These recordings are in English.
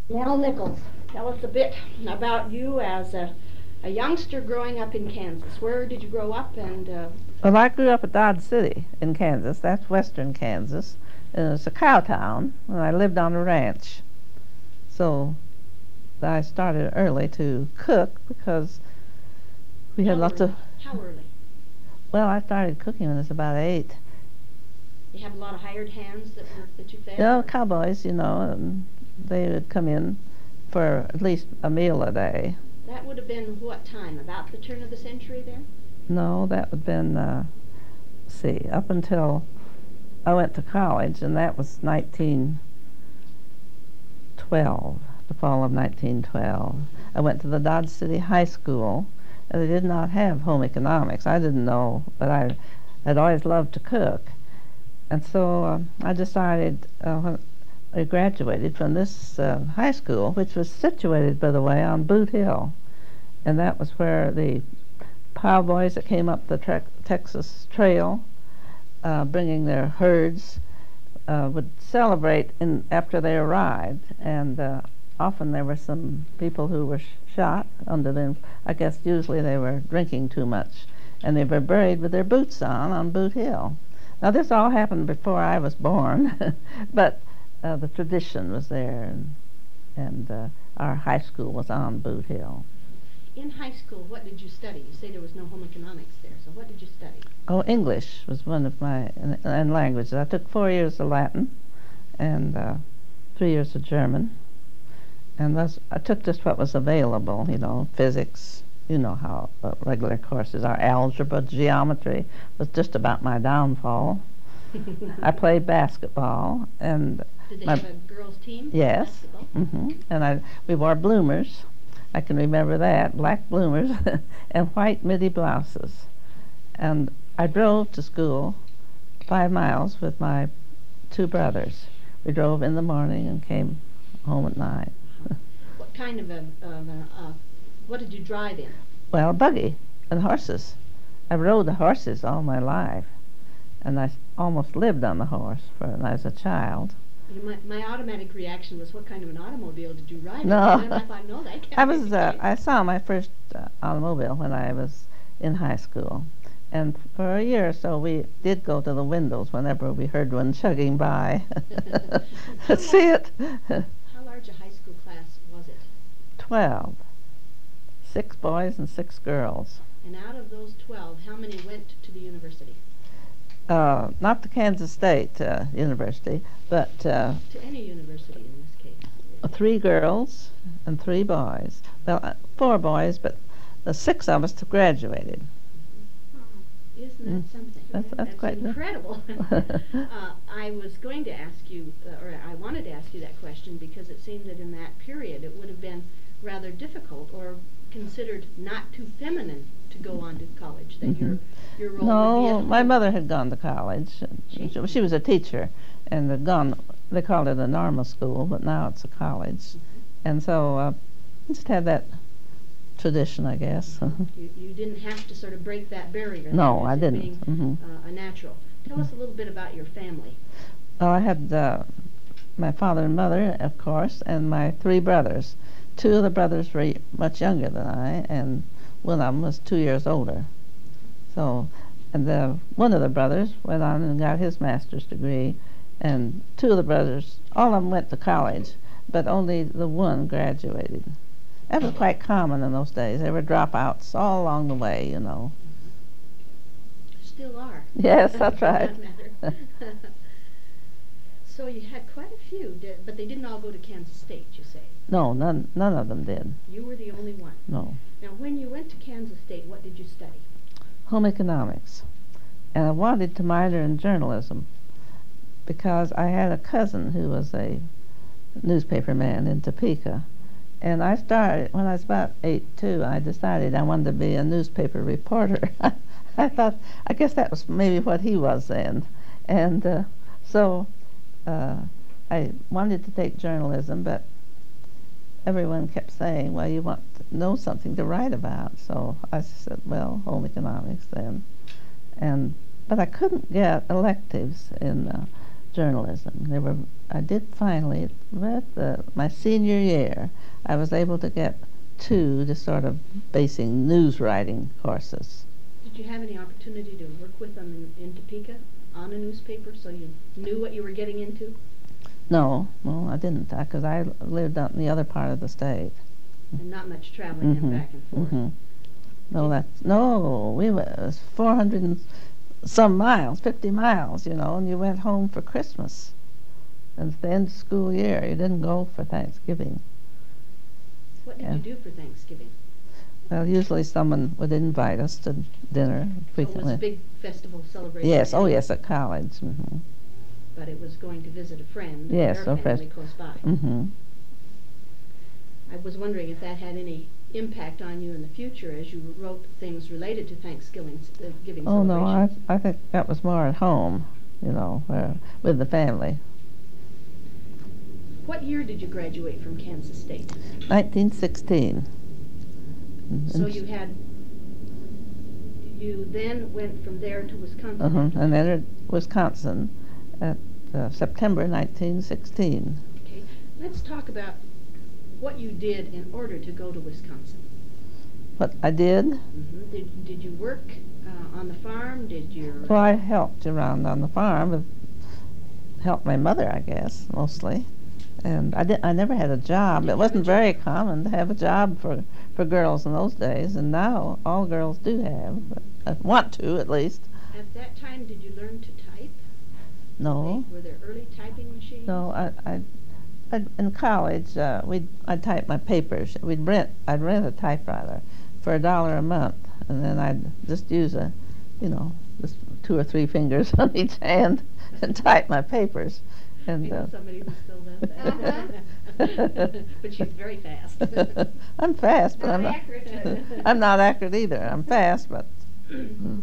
Nell Nichols, tell us a bit about you as a youngster growing up in Kansas. Where did you grow up and Well, I grew up at Dodge City in Kansas. That's western Kansas. And it's a cow town, and I lived on a ranch. So I started early to cook because we had lots of. How early? Well, I started cooking when I was about 8. You have a lot of hired hands that you fed? Cowboys, and they would come in for at least a meal a day. That would have been what time? About the turn of the century then? No, that would have been, up until I went to college, and that was 1912, the fall of 1912. I went to the Dodge City High School, and they did not have home economics. I didn't know, but I'd always loved to cook. And so I decided when I graduated from this high school, which was situated, by the way, on Boot Hill. And that was where the plowboys that came up the Texas Trail, bringing their herds, would celebrate after they arrived. And often there were some people who were shot under them. I guess usually they were drinking too much. And they were buried with their boots on Boot Hill. Now, this all happened before I was born, but the tradition was there, and our high school was on Boot Hill. In high school, what did you study? You say there was no home economics there, so what did you study? Oh, English was one of my and languages. I took 4 years of Latin and 3 years of German, and I took just what was available, physics. You know how regular courses are. Algebra, geometry was just about my downfall. I played basketball, and did they have a girls' team? Yes, and we wore bloomers. I can remember that, black bloomers and white midi blouses. And I drove to school 5 miles with my 2 brothers. We drove in the morning and came home at night. What kind of what did you drive in? Well, a buggy and horses. I rode the horses all my life, and I almost lived on the horse when I was a child. My automatic reaction was, what kind of an automobile did you ride in? No. And I thought, no, that can't be. I saw my first automobile when I was in high school, and for a year or so we did go to the windows whenever we heard one chugging by. See it. How large a high school class was it? 12. 6 boys and 6 girls. And out of those 12, how many went to the university? Not the Kansas State University, but to any university in this case. 3 girls and 3 boys. Well, 4 boys, but the 6 of us graduated. Isn't that something? That's quite incredible. I was going to ask you, or I wanted to ask you that question because it seemed that in that period it would have been rather difficult or considered not too feminine to go on to college. That your role would be at home. My mother had gone to college. She was a teacher, and had gone. They called it a normal school, but now it's a college, and so just had that tradition, I guess. You didn't have to sort of break that barrier. No, I didn't. Being, a natural. Tell us a little bit about your family. Well, I had my father and mother, of course, and my 3 brothers. 2 of the brothers were much younger than I, and one of them was 2 years older. So, and one of the brothers went on and got his master's degree, and 2 of the brothers, all of them went to college, but only the one graduated. That was quite common in those days. There were dropouts all along the way, Still are. Yes, that's right. So you had quite a few, but they didn't all go to Kansas State, you say? No, none of them did. You were the only one? No. Now, when you went to Kansas State, what did you study? Home economics. And I wanted to minor in journalism because I had a cousin who was a newspaper man in Topeka. And I started, when I was about 8, too, I decided I wanted to be a newspaper reporter. I thought, I guess that was maybe what he was then. And so I wanted to take journalism, but everyone kept saying, well, you want to know something to write about. So I said, well, home economics then. But I couldn't get electives in journalism. I did finally, my senior year, I was able to get 2 just sort of basic news writing courses. Did you have any opportunity to work with them in Topeka on a newspaper so you knew what you were getting into? No, I didn't, because I lived out in the other part of the state. And not much traveling then back and forth. We were, it was 400 and some miles, 50 miles, and you went home for Christmas. And it's the end of school year. You didn't go for Thanksgiving. What did you do for Thanksgiving? Well, usually someone would invite us to dinner frequently. So it was a big festival celebration? Yes, yes, at college. Mm-hmm. But it was going to visit a friend. Yes, their family close by. Mm-hmm. I was wondering if that had any impact on you in the future as you wrote things related to Thanksgiving giving Oh, celebrations. no, I think that was more at home, with the family. What year did you graduate from Kansas State? 1916. So you then went from there to Wisconsin? And entered Wisconsin at September 1916. Okay, let's talk about what you did in order to go to Wisconsin. What I did? Mm-hmm. Did you work on the farm? Well, I helped around on the farm, helped my mother, I guess, mostly. And I never had a job. It wasn't very common to have a job for girls in those days, and now all girls do have, want to at least. At that time, did you learn to type? No. Were there early typing machines? No, in college, I'd type my papers. I'd rent a typewriter for $1 a month, and then I'd just use just 2 or 3 fingers on each hand and type my papers. And, I know somebody who still does that. But she's very fast. I'm fast, but Not accurate. I'm not accurate either. I'm fast, but... Mm-hmm.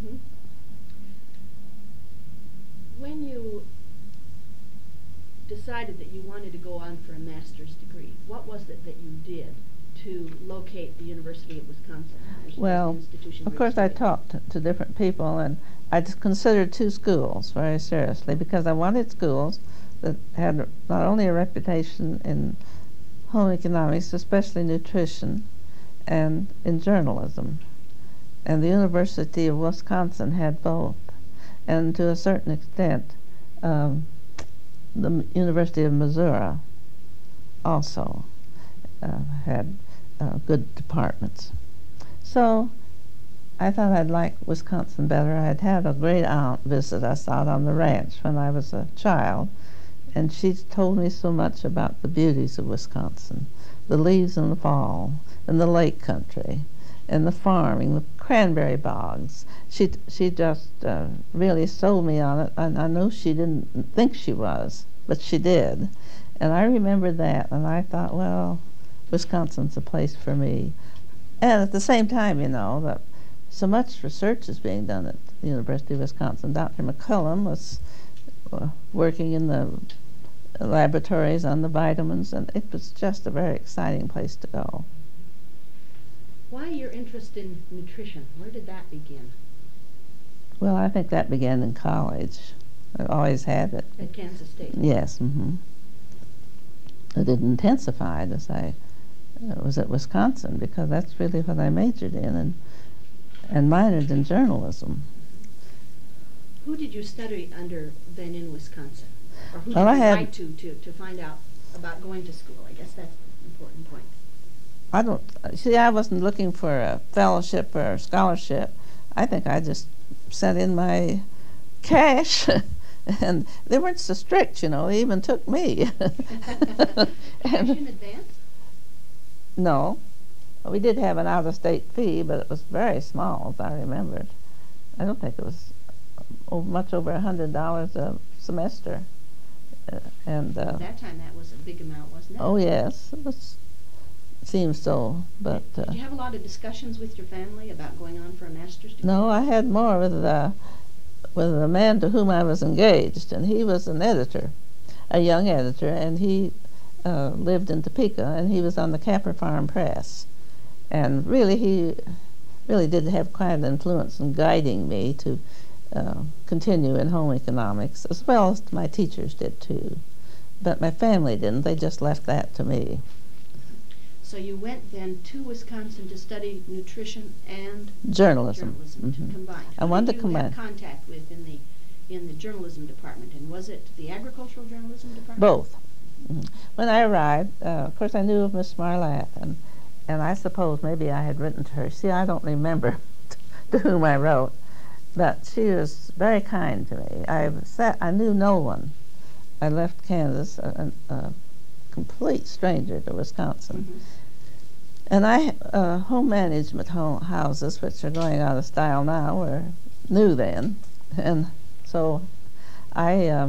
When you decided that you wanted to go on for a master's degree, what was it that you did to locate the University of Wisconsin? Well, of course I talked to different people, and I just considered 2 schools very seriously because I wanted schools that had not only a reputation in home economics, especially nutrition, and in journalism. And the University of Wisconsin had both. And to a certain extent, the University of Missouri also had good departments. So I thought I'd like Wisconsin better. I'd had a great aunt visit us out on the ranch when I was a child, and she told me so much about the beauties of Wisconsin, the leaves in the fall, and the lake country, and the farming, the cranberry bogs. She just really sold me on it, and I know she didn't think she was, but she did. And I remember that, and I thought, well, Wisconsin's a place for me. And at the same time, that so much research is being done at the University of Wisconsin. Dr. McCullum was working in the laboratories on the vitamins, and it was just a very exciting place to go. Why your interest in nutrition? Where did that begin? Well, I think that began in college. I always had it. At Kansas State? Yes. Mm-hmm. It intensified as I was at Wisconsin because that's really what I majored in and minored in journalism. Who did you study under then in Wisconsin? Or who Well, did I you had- write to find out about going to school? I guess that's the important point. I wasn't looking for a fellowship or a scholarship. I think I just sent in my cash, and they weren't so strict, they even took me. Cash in advance? No. We did have an out-of-state fee, but it was very small, as I remembered. I don't think it was much over $100 a semester. At that time, that was a big amount, wasn't it? Oh, yes. Seems so, but... Did you have a lot of discussions with your family about going on for a master's degree? No, I had more with the man to whom I was engaged, and he was an editor, a young editor, and he lived in Topeka, and he was on the Capper Farm Press. And really, he really did have quite an influence in guiding me to continue in home economics, as well as my teachers did too. But my family didn't. They just left that to me. So you went then to Wisconsin to study nutrition and Journalism. to combine. I wanted to Who did you combine. have contact with in the journalism department, and was it the agricultural journalism department? Both. When I arrived, of course, I knew of Miss Marlatt, and I suppose maybe I had written to her. See, I don't remember to whom I wrote, but she was very kind to me. I knew no one. I left Kansas a complete stranger to Wisconsin. And home management houses, which are going out of style now, were new then. And so I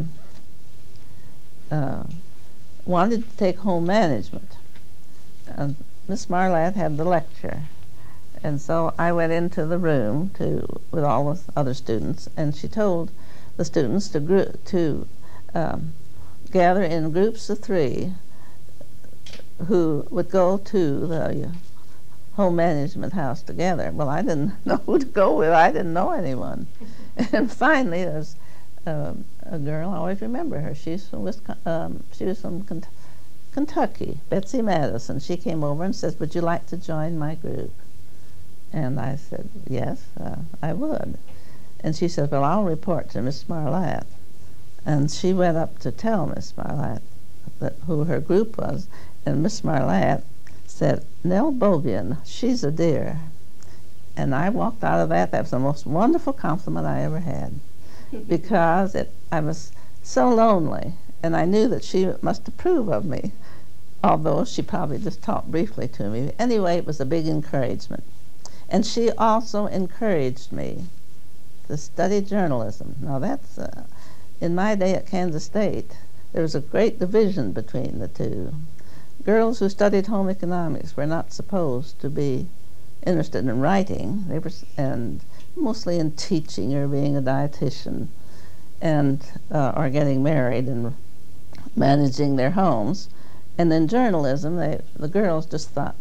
wanted to take home management. And Miss Marlatt had the lecture. And so I went into the room with all the other students, and she told the students to gather in groups of 3 who would go to the home management house together. Well, I didn't know who to go with. I didn't know anyone. And finally, there's a girl, I always remember her. She's from she was from Kentucky, Betsy Madison. She came over and says, "Would you like to join my group?" And I said, "Yes, I would." And she said, "Well, I'll report to Miss Marlatt." And she went up to tell Miss Marlatt who her group was, and Miss Marlatt said, "Nell Bovian, she's a dear." And I walked out of that. That was the most wonderful compliment I ever had, because I was so lonely, and I knew that she must approve of me, although she probably just talked briefly to me. Anyway, it was a big encouragement. And she also encouraged me to study journalism. Now that's, in my day at Kansas State, there was a great division between the two. Girls who studied home economics were not supposed to be interested in writing. They were, and mostly in teaching or being a dietitian, and or getting married and managing their homes. And in journalism, the girls just thought,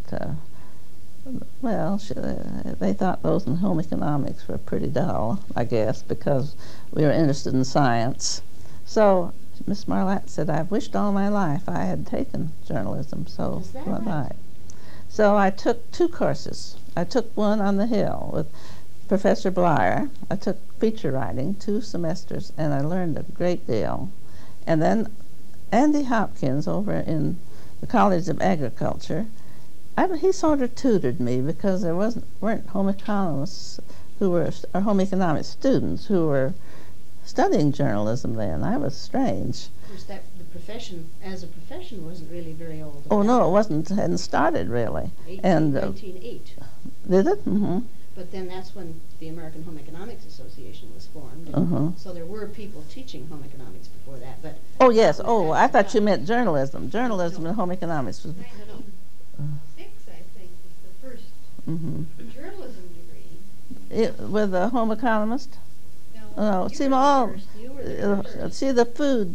they thought those in home economics were pretty dull, I guess, because we were interested in science. So Miss Marlatt said, "I've wished all my life I had taken journalism." So Is that was right? I. So I took 2 courses. I took one on the Hill with Professor Blyer. I took feature writing 2 semesters, and I learned a great deal. And then Andy Hopkins over in the College of Agriculture, he sort of tutored me, because there weren't home economists or home economics students who were studying journalism then. I was strange. Of course, the profession, as a profession, wasn't really very old. Oh no, it wasn't. Hadn't started really. And 1908. did it? Mm-hmm. But then that's when the American Home Economics Association was formed. And so there were people teaching home economics before that. But Oh yes. Oh, I thought you meant journalism. Journalism and home economics was. 1906, I think, was the first journalism degree. With a home economist. No, Oh, You see, were the all first. You were the first. see the food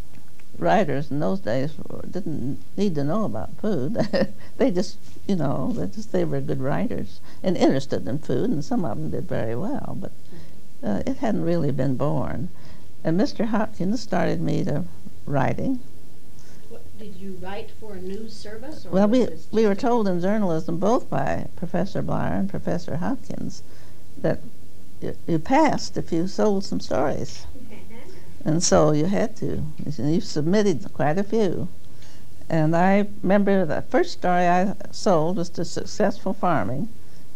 writers in those days didn't need to know about food. They just, they were good writers and interested in food, and some of them did very well. But it hadn't really been born. And Mr. Hopkins started me to writing. Did you write for a news service? Or Well, was we this we just were a- told in journalism, both by Professor Blyer and Professor Hopkins, that you passed if you sold some stories. And so you had to. You submitted quite a few. And I remember the first story I sold was to Successful Farming,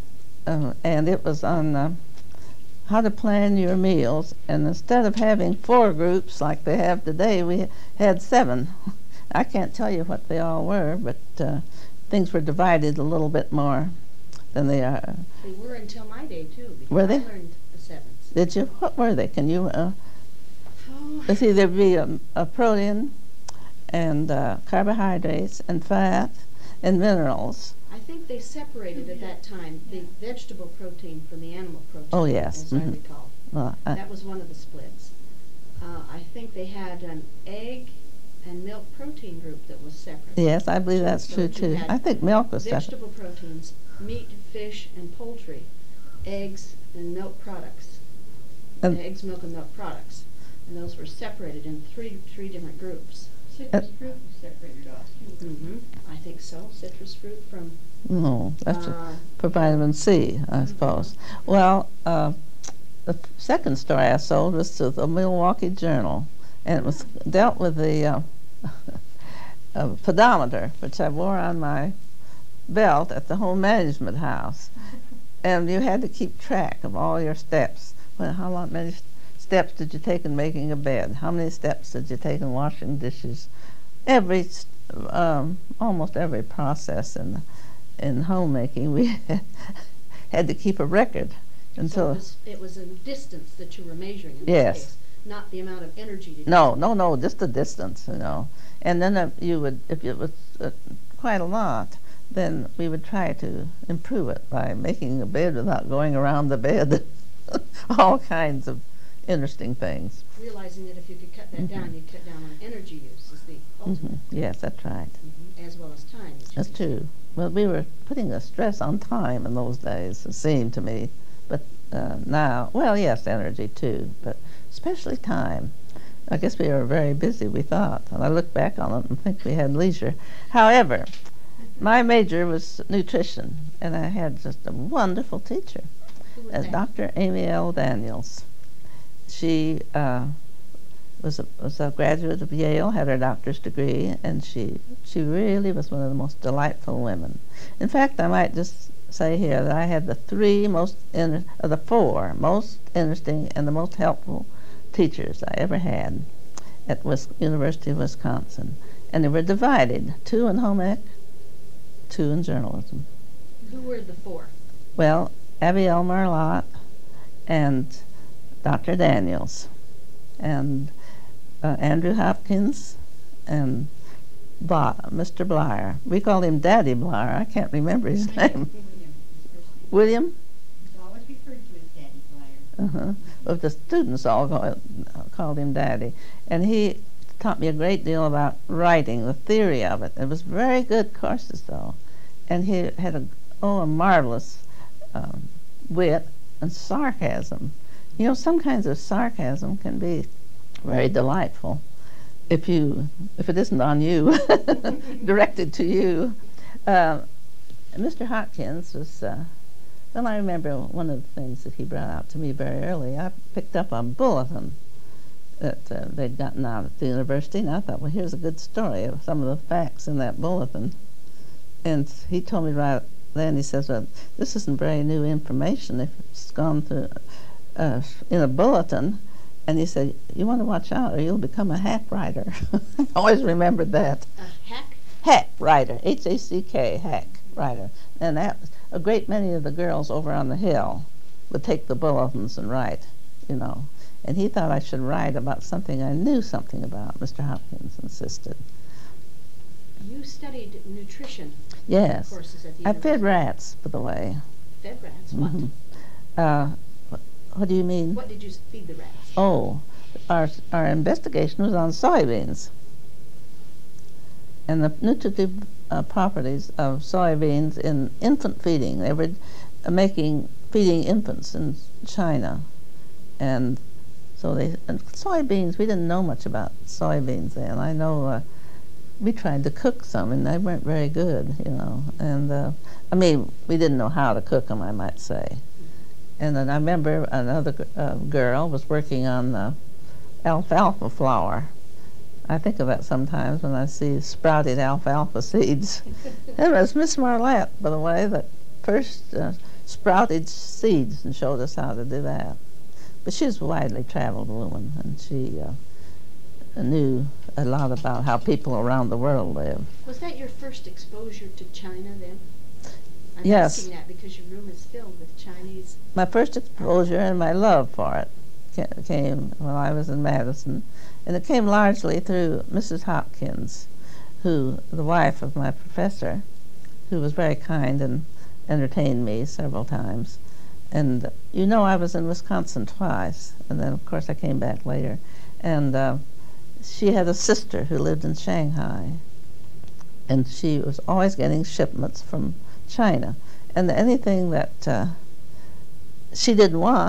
and it was on how to plan your meals. And instead of having 4 groups like they have today, we had 7. I can't tell you what they all were, but things were divided a little bit more than they are. They were until my day, too, because Were they? I learned the 7s. Did you? What were they? Can you? Oh, Let's see. There'd be a protein, and carbohydrates, and fat, and minerals. I think they separated at that time the vegetable protein from the animal protein. Oh, yes. As I recall. Well, That was one of the splits. I think they had an egg and milk protein group that was separate. yes, I believe that's So true you too. had I think milk was separate. Vegetable proteins, meat, fish, and poultry, eggs, and milk products. And eggs, milk, and milk products. And those were separated in three different groups. Citrus fruit was separated off too. Mm-hmm. I think so. Citrus fruit from... No, that's for vitamin C, I suppose. Well, the second story I sold was to the Milwaukee Journal, and it was dealt with the pedometer, which I wore on my belt at the home management house. And you had to keep track of all your steps. Well, many steps did you take in making a bed? How many steps did you take in washing dishes? Almost every process in homemaking, we had to keep a record until. So it was a distance that you were measuring in Yes. this case, not the amount of energy. No, just the distance, And then you would, if it was quite a lot, then we would try to improve it by making a bed without going around the bed. All kinds of interesting things. Realizing that if you could cut that down, you'd cut down on energy use is the ultimate. Yes, that's right. As well as time. That's true. Well, we were putting a stress on time in those days, it seemed to me. But now, well, yes, energy too, but especially time. I guess we were very busy, we thought. And I look back on it and think we had leisure. However, my major was nutrition, and I had just a wonderful teacher, Dr. Amy L. Daniels. She was a graduate of Yale, had her doctor's degree, and she really was one of the most delightful women. In fact, I might just say here that I had the four most interesting and the most helpful teachers I ever had at University of Wisconsin. And they were divided, 2 in home ec, 2 in journalism. Who were the 4? Well, Abiel Marlott and Dr. Daniels and Andrew Hopkins and Mr. Blyer. We called him Daddy Blyer. I can't remember his name. William? He's always referred to as Daddy Blyer. Well, the students all called him Daddy. And he taught me a great deal about writing, the theory of it. It was very good courses, though. And he had a marvelous wit and sarcasm. Some kinds of sarcasm can be very delightful if it isn't on you, directed to you. Mr. Hopkins was, well, I remember one of the things that he brought out to me very early. I picked up a bulletin that they'd gotten out at the university, and I thought, well, here's a good story of some of the facts in that bulletin. And he told me right then, he says, well, this isn't very new information if it's gone through in a bulletin. And he said, you want to watch out or you'll become a hack writer. I always remembered that. A hack? Hack writer, H-A-C-K, hack writer. And that a great many of the girls over on the hill would take the bulletins and write, And he thought I should write about something I knew something about, Mr. Hopkins insisted. You studied nutrition. Yes. Courses at the I university. fed rats, by the way. Fed rats? What? What do you mean? What did you feed the rats? Oh, our investigation was on soybeans and the nutritive properties of soybeans in infant feeding. They were feeding infants in China, and so soybeans. We didn't know much about soybeans then. I know we tried to cook some, and they weren't very good, And we didn't know how to cook them, I might say. And then I remember another girl was working on alfalfa flour. I think of that sometimes when I see sprouted alfalfa seeds. It was Miss Marlett, by the way, that first sprouted seeds and showed us how to do that. But she was a widely traveled woman, and she knew a lot about how people around the world live. Was that your first exposure to China then? I'm Yes. asking that because your room is filled with Chinese. My first exposure and my love for it came when I was in Madison, and it came largely through Mrs. Hopkins, the wife of my professor, who was very kind and entertained me several times. And I was in Wisconsin twice, and then of course I came back later. And she had a sister who lived in Shanghai, and she was always getting shipments from China, and anything that she didn't want,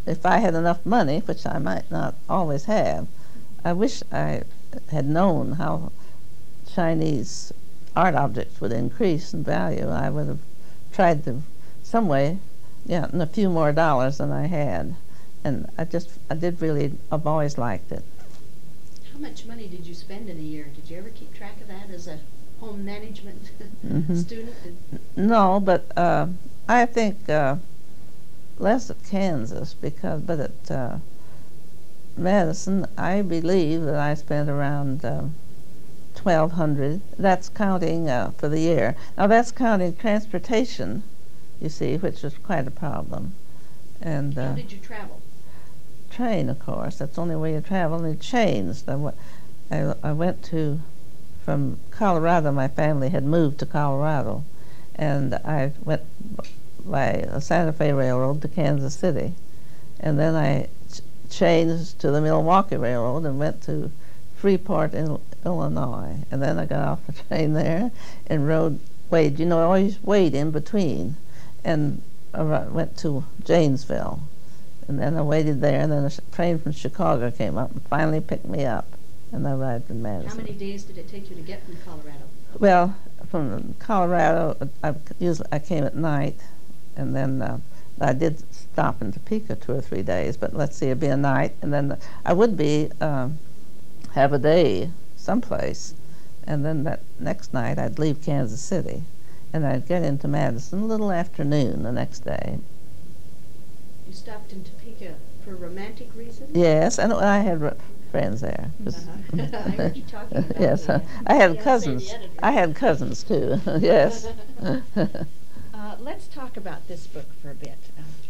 if I had enough money, which I might not always have, I wish I had known how Chinese art objects would increase in value. I would have tried to, some way, yeah, and a few more dollars than I had. And I've always liked it. How much money did you spend in a year? Did you ever keep track of that as a home management student? No, but I think less at Kansas but at Madison, I believe that I spent around $1,200. That's counting for the year. Now that's counting transportation, you see, which was quite a problem. And how did you travel? Train, of course. That's the only way you travel. And it changed. I went from Colorado. My family had moved to Colorado, and I went by the Santa Fe Railroad to Kansas City, and then I changed to the Milwaukee Railroad and went to Freeport, Illinois, and then I got off the train there and waited. You know, I always wait in between, and I went to Janesville, and then I waited there, and then a train from Chicago came up and finally picked me up, and I arrived in Madison. How many days did it take you to get from Colorado? Well, from Colorado, I came at night, and then I did stop in Topeka 2 or 3 days, but let's see, it'd be a night, and then I would have a day someplace, and then that next night I'd leave Kansas City, and I'd get into Madison a little afternoon the next day. You stopped in Topeka for romantic reasons? Yes, and I had friends there. I heard you talking about yes, I had cousins. I had cousins too. Yes. Let's talk about this book for a bit.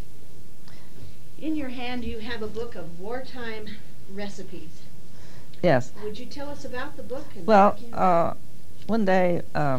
In your hand, you have a book of wartime recipes. Yes. Would you tell us about the book? Well, one day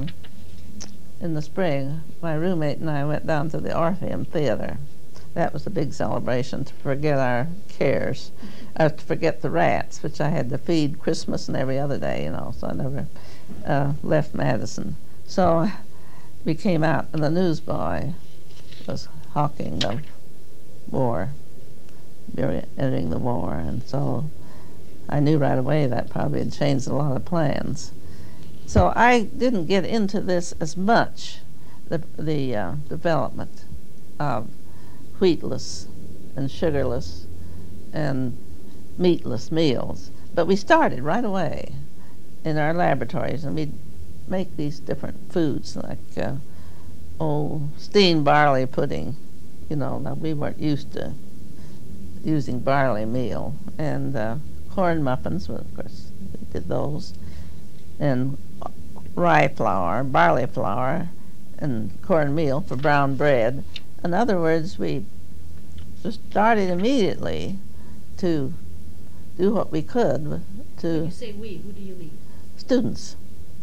in the spring, my roommate and I went down to the Orpheum Theater. That was a big celebration to forget our cares, to forget the rats, which I had to feed Christmas and every other day, you know, so I never left Madison. So we came out, and the newsboy was hawking the war, entering the war, and so I knew right away that probably had changed a lot of plans. So I didn't get into this as much, the development of wheatless and sugarless and meatless meals. But we started right away in our laboratories, and we'd make these different foods like steamed barley pudding. You know, now we weren't used to using barley meal. And corn muffins, well, of course, we did those. And rye flour, barley flour, and cornmeal for brown bread. In other words, we just started immediately to do what we could to... When you say we, who do you mean? Students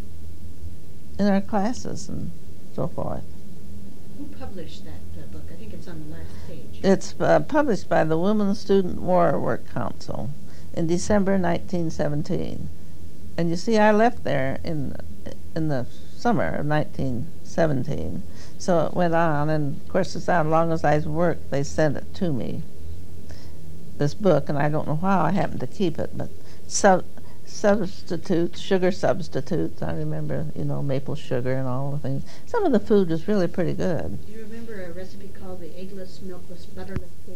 in our classes and so forth. Who published that book? I think it's on the last page. It's published by the Women's Student War Work Council in December 1917. And you see, I left there in the summer of 1917. So it went on, and of course, as long as I worked, they sent it to me, this book, and I don't know how I happened to keep it, but substitutes, sugar substitutes, I remember, you know, maple sugar and all the things. Some of the food was really pretty good. Do you remember a recipe called the eggless, milkless, butterless pig?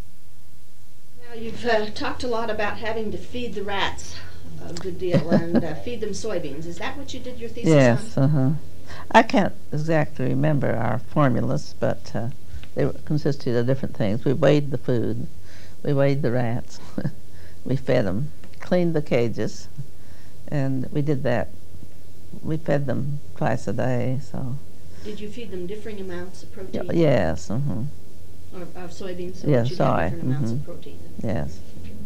Now, you've talked a lot about having to feed the rats a good deal and feed them soybeans. Is that what you did your thesis on? Yes, I can't exactly remember our formulas, but they consisted of different things. We weighed the food, we weighed the rats, we fed them, cleaned the cages, and we did that. We fed them twice a day, so. Did you feed them differing amounts of protein? Yes, Or of soybeans, so yes, that you'd have different amounts of protein? Yes.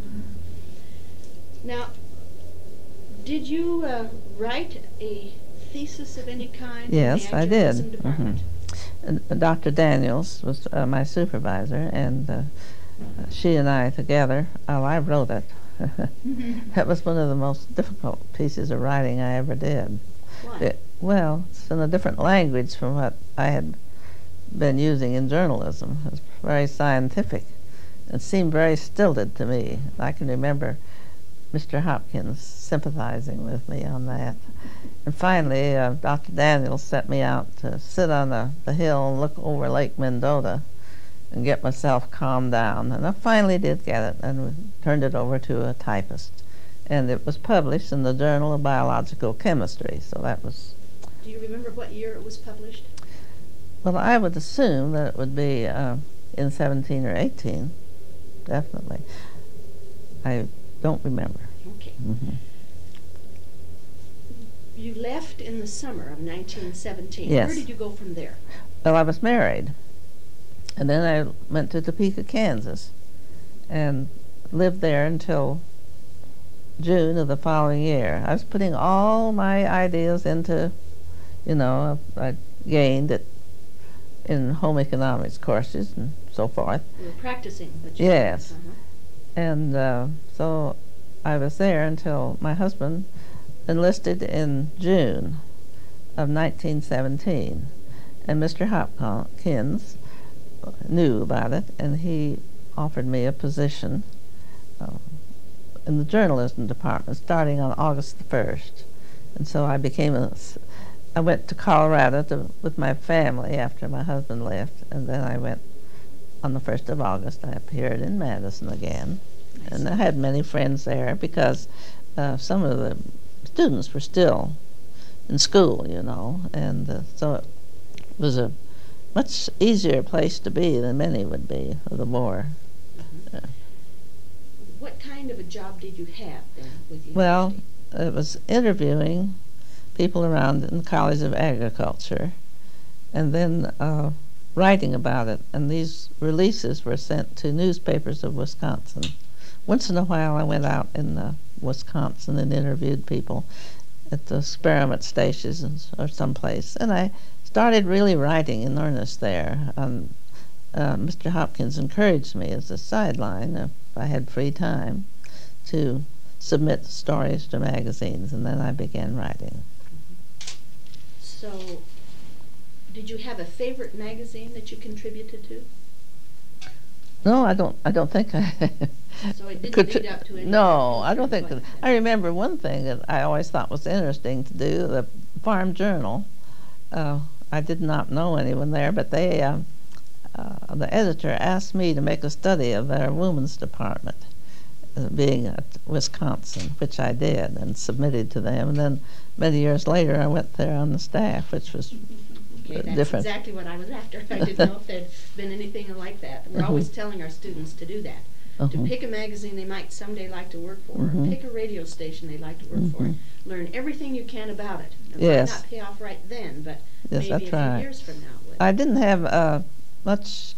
Now, did you write a thesis of any kind? Yes, I did. In the department? And Dr. Daniels was my supervisor, and she and I together, I wrote it. That was one of the most difficult pieces of writing I ever did. Why? Well, it's in a different language from what I had been using in journalism. It's very scientific. It seemed very stilted to me. I can remember Mr. Hopkins sympathizing with me on that. And finally, Dr. Daniels set me out to sit on the hill and look over Lake Mendota and get myself calmed down. And I finally did get it and turned it over to a typist. And it was published in the Journal of Biological Chemistry, so that was... Do you remember what year it was published? Well, I would assume that it would be in 17 or 18, definitely. I don't remember. Okay. Mm-hmm. You left in the summer of 1917. Yes. Where did you go from there? Well, I was married, and then I went to Topeka, Kansas, and lived there until June of the following year. I was putting all my ideas into, I gained it in home economics courses and so forth. You were practicing. But you Yes. Uh-huh. And so I was there until my husband enlisted in June of 1917. And Mr. Hopkins knew about it, and he offered me a position in the journalism department starting on August the 1st. And so I went to Colorado with my family after my husband left, and then I went on the 1st of August. I appeared in Madison again, and I had many friends there because some of the students were still in school, and so it was a much easier place to be than many would be of the war. Uh-huh. What kind of a job did you have then with you? Well, it was interviewing people around in the College of Agriculture, and then writing about it. And these releases were sent to newspapers of Wisconsin. Once in a while, I went out in Wisconsin and interviewed people at the experiment stations or someplace. And I started really writing in earnest there. Mr. Hopkins encouraged me as a sideline, if I had free time, to submit stories to magazines, and then I began writing. So, did you have a favorite magazine that you contributed to? No, I don't think I So it didn't could. lead up to any. No, I don't think. What? I remember one thing that I always thought was interesting to do. The Farm Journal. I did not know anyone there, but the editor asked me to make a study of their women's department, being at Wisconsin, which I did and submitted to them. And then many years later, I went there on the staff, which was Okay, that's different. exactly what I was after. I didn't know if there'd been anything like that. We're always telling our students to do that. To pick a magazine they might someday like to work for, or pick a radio station they'd like to work for. Learn everything you can about it. It Yes. might not pay off right then, but Yes, maybe that's a few right. years from now it would. I didn't have much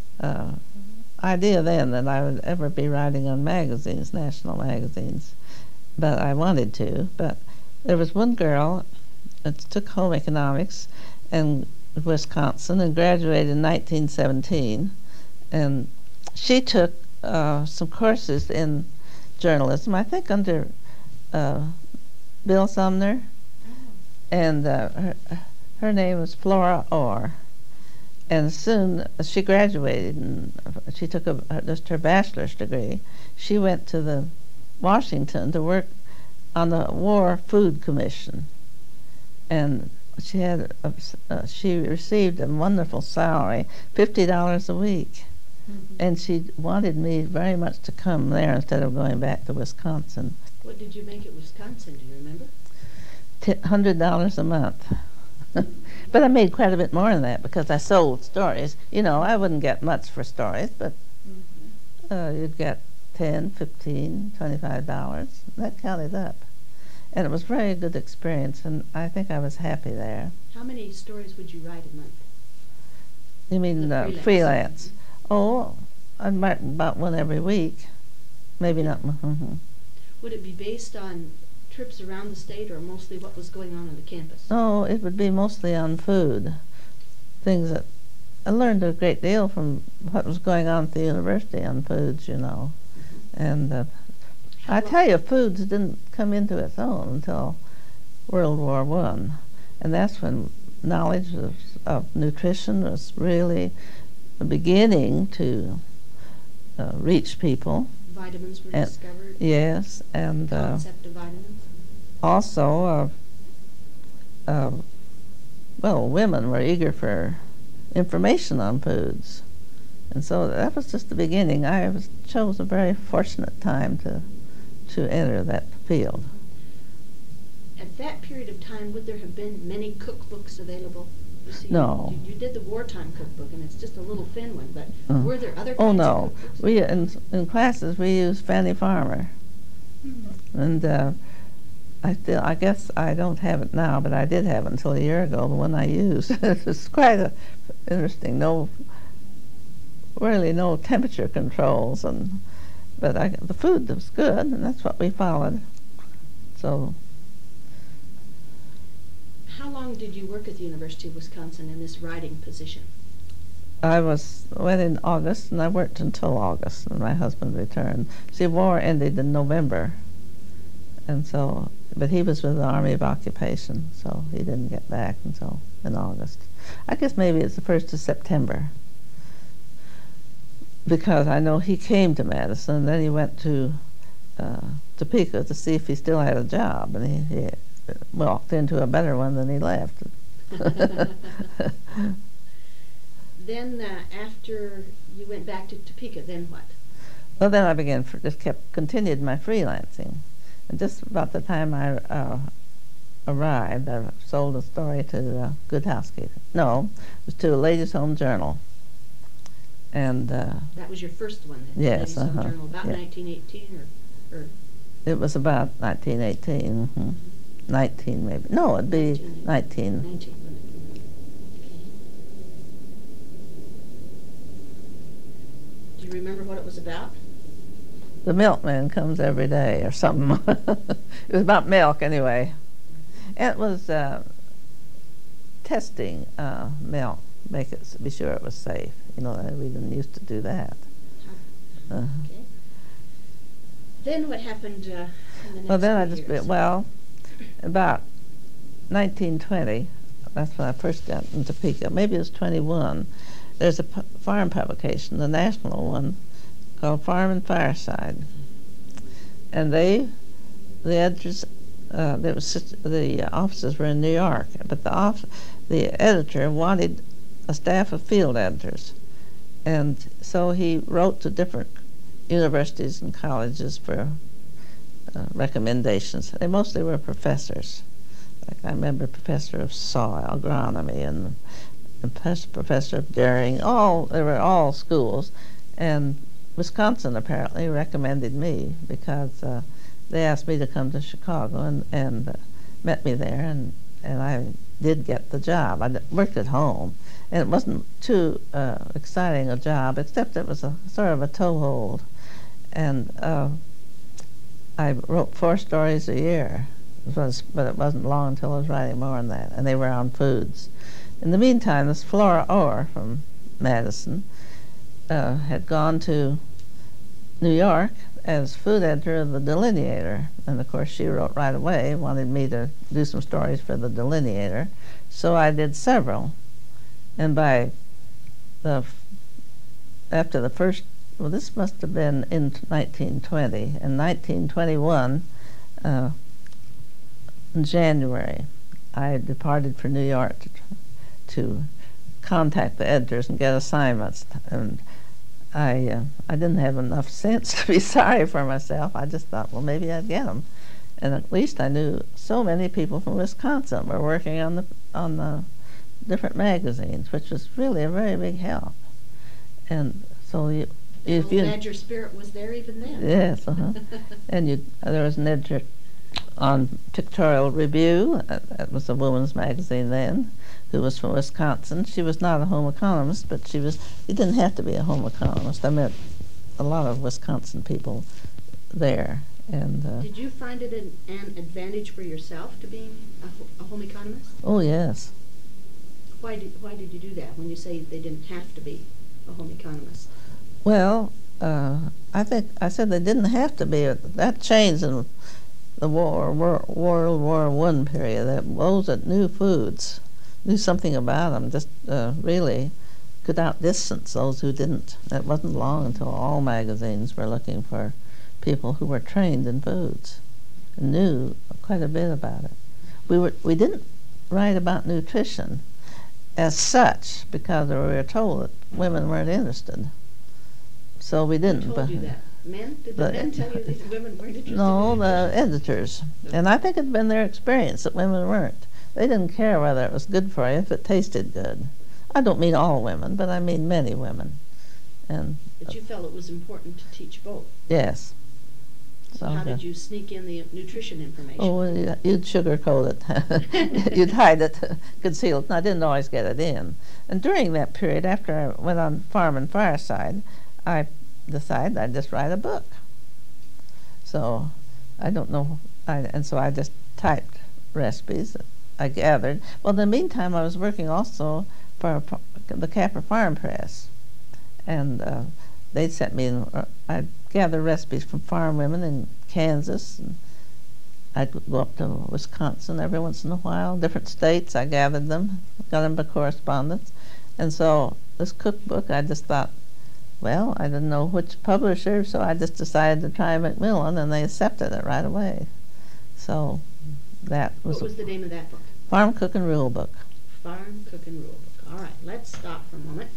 idea then that I would ever be writing on magazines, national magazines, but I wanted to. But there was one girl that took home economics in Wisconsin and graduated in 1917, and she took some courses in journalism, I think under Bill Sumner, and her name was Flora Orr. And soon she graduated, and she took just her bachelor's degree. She went to Washington to work on the War Food Commission, and she received a wonderful salary, $50 a week. And she wanted me very much to come there instead of going back to Wisconsin. What did you make at Wisconsin, do you remember? $100 a month. But I made quite a bit more than that because I sold stories. I wouldn't get much for stories, but you'd get $10, $15, $25. That counted up. And it was a very good experience, and I think I was happy there. How many stories would you write a month? You mean The freelance? Oh, I'd write about one every week. Maybe not. Would it be based on trips around the state or mostly what was going on the campus? Oh, it would be mostly on food. Things that I learned a great deal from what was going on at the university on foods, And I tell you, foods didn't come into its own until World War I. And that's when knowledge of nutrition was really beginning to reach people. Vitamins were And- discovered. Yes, and Concept of vitamins. also, well, women were eager for information on foods. And so that was just the beginning. Chose a very fortunate time to enter that field. At that period of time, would there have been many cookbooks available? You see, No. You did the wartime cookbook, and it's just a little thin one, but Uh. were there other Oh kinds no, of cookbooks? we in classes we used Fanny Farmer, and I guess I don't have it now, but I did have it until a year ago. The one I used, it's quite interesting. Really no temperature controls, but the food was good, and that's what we followed. So How long did you work at the University of Wisconsin in this writing position? I went in August, and I worked until August, and my husband returned. See, war ended in November, and so, but he was with the Army of Occupation, so he didn't get back until in August. I guess maybe it's the 1st of September, because I know he came to Madison, and then he went to Topeka to see if he still had a job, and he walked into a better one than he left. Then, after you went back to Topeka, then what? Well, then I continued my freelancing. And just about the time I arrived, I sold a story to Good Housekeeping. No, it was to a Ladies' Home Journal. And That was your first one, then? Yes, Ladies' Home uh-huh, Journal, about yeah. 1918, or it was about 1918. 19 maybe. No, it'd be 19. 19. Do you remember what it was about? The milkman comes every day or something. It was about milk anyway. And it was testing milk, be sure it was safe. We didn't used to do that. Uh-huh. Okay. Then what happened in the next Well, then few years? About 1920, that's when I first got in Topeka. Maybe it was 21. There's a farm publication, the national one, called Farm and Fireside. And the editors, the offices were in New York, but the editor wanted a staff of field editors. And so he wrote to different universities and colleges for recommendations. They mostly were professors. Like I remember a professor of soil agronomy and a professor of dairying. They were all schools. And Wisconsin apparently recommended me because they asked me to come to Chicago and met me there, and I did get the job. I worked at home, and it wasn't too exciting a job, except it was a sort of a toehold. And I wrote 4 stories a year, but it wasn't long until I was writing more than that, and they were on foods. In the meantime, this Flora Orr from Madison had gone to New York as food editor of the Delineator, and of course she wrote right away, wanted me to do some stories for the Delineator, so I did several. And after the first, well, this must have been in 1920. In 1921, in January, I departed for New York to contact the editors and get assignments. And I didn't have enough sense to be sorry for myself. I just thought, well, maybe I'd get them. And at least I knew so many people from Wisconsin were working on the different magazines, which was really a very big help. And so if you glad your spirit was there even then. Yes, and there was an editor on Pictorial Review. That was a woman's magazine then, who was from Wisconsin. She was not a home economist, but you didn't have to be a home economist. I met a lot of Wisconsin people there. And did you find it an advantage for yourself to being a home economist? Oh, yes. Why did you do that when you say they didn't have to be a home economist? Well, I think I said they didn't have to be. That changed in the World War I period. Those that knew foods, knew something about them, just really could outdistance those who didn't. It wasn't long until all magazines were looking for people who were trained in foods and knew quite a bit about it. We didn't write about nutrition as such because we were told that women weren't interested. So we didn't. Who told you that? Men? Did the men tell you that women weren't interested? No, in the nutrition? editors. And I think it's been their experience that women weren't. They didn't care whether it was good for you if it tasted good. I don't mean all women, but I mean many women. And But you felt it was important to teach both. yes. So how did you sneak in the nutrition information? Oh, well, you'd sugarcoat it. You'd hide it, conceal it, and I didn't always get it in. And during that period, after I went on Farm and Fireside, I decided I'd just write a book. So I don't know, and so I just typed recipes that I gathered. Well, in the meantime, I was working also for the Capra Farm Press, and they sent me, I'd gather recipes from farm women in Kansas, and I'd go up to Wisconsin every once in a while, different states. I gathered them, got them by correspondence, and so this cookbook, I just thought, well, I didn't know which publisher, so I just decided to try Macmillan, and they accepted it right away. So that was What was the name of that book? Farm Cooking Rule Book. Farm Cooking Rule Book. All right, let's stop for a moment.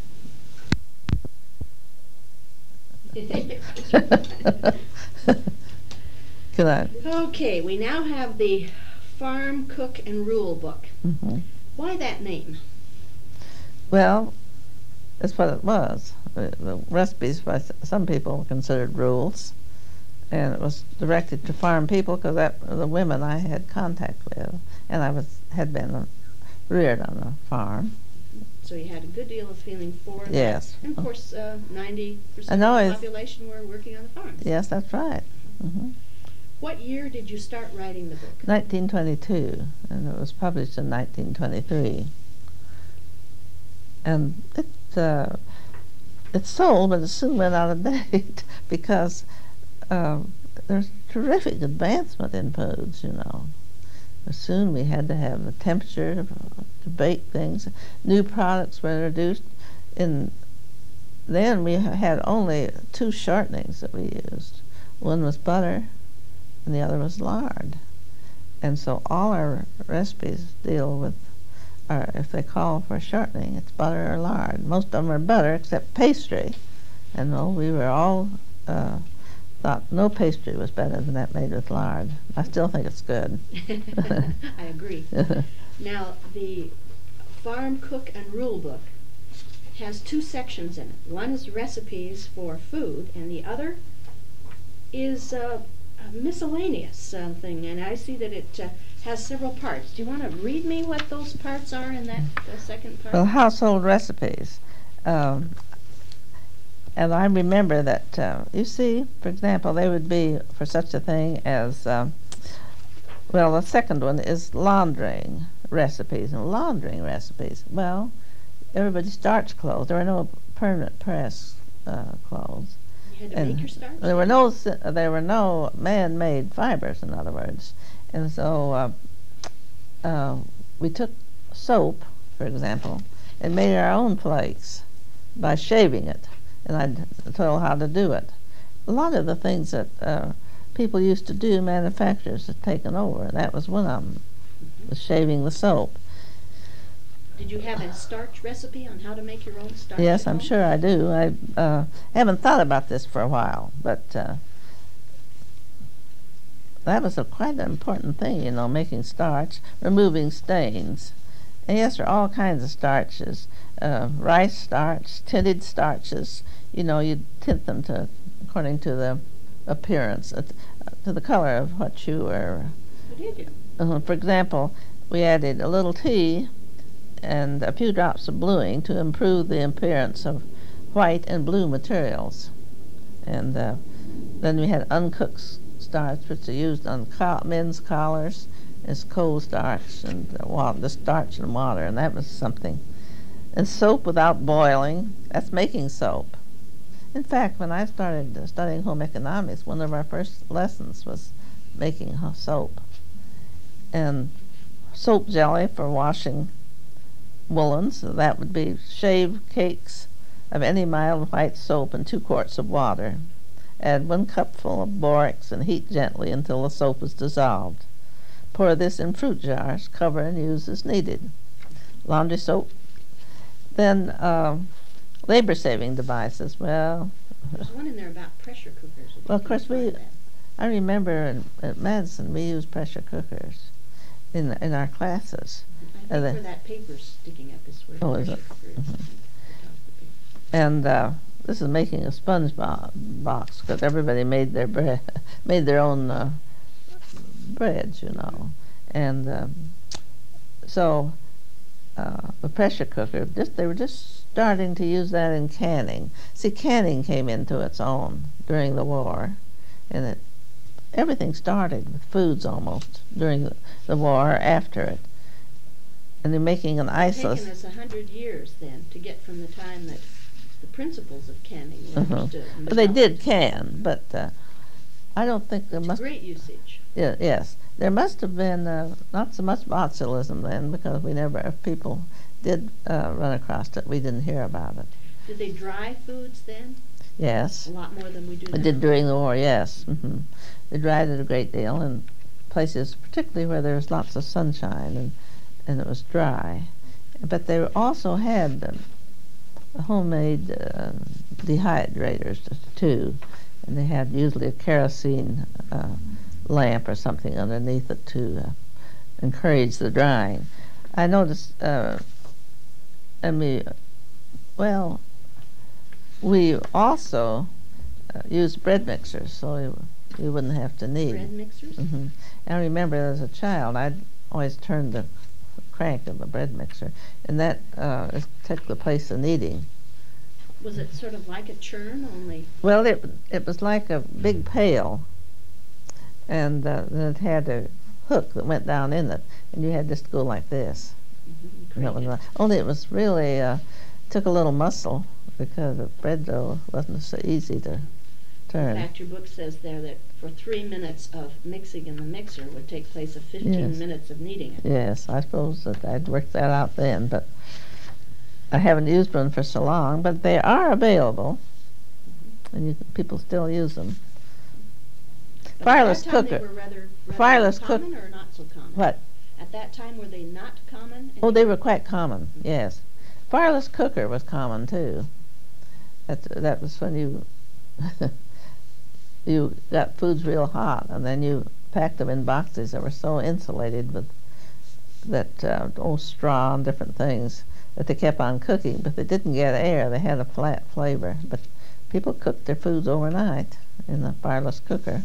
Can I? Okay, we now have the Farm Cook and Rule Book. Mm-hmm. Why that name? Well, that's what it was. The recipes by some people were considered rules, and it was directed to farm people because that were the women I had contact with, and I had been reared on a farm. So you had a good deal of feeling for that. Yes. And of course, 90% I of know the it's- population were working on the farms. Yes, that's right. Mm-hmm. What year did you start writing the book? 1922, and it was published in 1923. And it sold, but it soon went out of date because there's terrific advancement in foods, you know. Soon we had to have the temperature to bake things. New products were introduced. Then we had only two shortenings that we used. One was butter, and the other was lard. And so all our recipes deal with, if they call for shortening, it's butter or lard. Most of them are butter except pastry. And we were all thought no pastry was better than that made with lard. I still think it's good. I agree. Now, the Farm Cook and Rule Book has two sections in it. One is recipes for food, and the other is a miscellaneous thing. And I see that it has several parts. Do you want to read me what those parts are in that second part? Well, household recipes. And I remember that, you see, for example, they would be for such a thing as, the second one is laundering recipes. And laundering recipes, well, everybody starched clothes. There were no permanent press clothes. You had to And make your starch? there were no man-made fibers, in other words. And so we took soap, for example, and made our own flakes by shaving it. And I told how to do it. A lot of the things that people used to do, manufacturers had taken over. That was one of them, was shaving the soap. Did you have a starch recipe on how to make your own starch? Yes, at I'm home? sure I do. I haven't thought about this for a while, but that was quite an important thing, you know, making starch, removing stains. And yes, there are all kinds of starches. Rice starch, tinted starches. You know, you tint them according to the appearance, to the color of what you were. Oh, did you? For example, we added a little tea and a few drops of bluing to improve the appearance of white and blue materials. And then we had uncooked starch, which are used on men's collars. It's cold starch and the starch and water, and that was something. And soap without boiling, that's making soap. In fact, when I started studying home economics, one of our first lessons was making soap. And soap jelly for washing woolens. So that would be shave cakes of any mild white soap and 2 quarts of water. Add 1 cupful of borax and heat gently until the soap is dissolved. Pour this in fruit jars, cover and use as needed. Laundry soap. Then labor-saving devices. Well, There's one in there about pressure cookers. if Well, you of course, can find we- that. I remember at Madison we used pressure cookers in our classes. I think the- where that paper's sticking up is where Oh, the is pressure it? cooker is. Mhm. at the top of the paper. And this is making a sponge box because everybody made their bread, made their own breads, you know. And so the pressure cooker, they were just starting to use that in canning. See, canning came into its own during the war, and everything started with foods almost during the war or after it. And they're making an It's iceless. taken us 100 years then to get from the time that the principles of canning were Uh-huh. understood. and Well, they did developed. can, but I don't think there It's must. great usage. Yes, there must have been not so much botulism then because if people did run across it, we didn't hear about it. Did they dry foods then? Yes, A lot more than we do they now. did during the war. Yes, they dried it a great deal in places, particularly where there was lots of sunshine and it was dry. But they also had homemade dehydrators too, and they had usually a kerosene lamp or something underneath it to encourage the drying. I noticed, we also used bread mixers, so we wouldn't have to knead. Bread mixers? I remember as a child, I'd always turn the crank of the bread mixer, and that took the place of kneading. Was it sort of like a churn only? Well, it was like a big pail, and then it had a hook that went down in it, and you had just to go like this. And that was only it was really took a little muscle because the bread dough wasn't so easy to In turn. fact, your book says there that for 3 minutes of mixing in the mixer would take place of 15 Yes. minutes of kneading it. Yes, I suppose that I'd worked that out then, but I haven't used one for so long. But they are available, and people still use them. But Fireless at that time cooker. They were rather Fireless common or not so common? What? At that time, were they not common? Oh, they were quite common. Yes, fireless cooker was common too. That was when you you got foods real hot, and then you packed them in boxes that were so insulated with that old straw and different things that they kept on cooking, but they didn't get air. They had a flat flavor. But people cooked their foods overnight in the fireless cooker.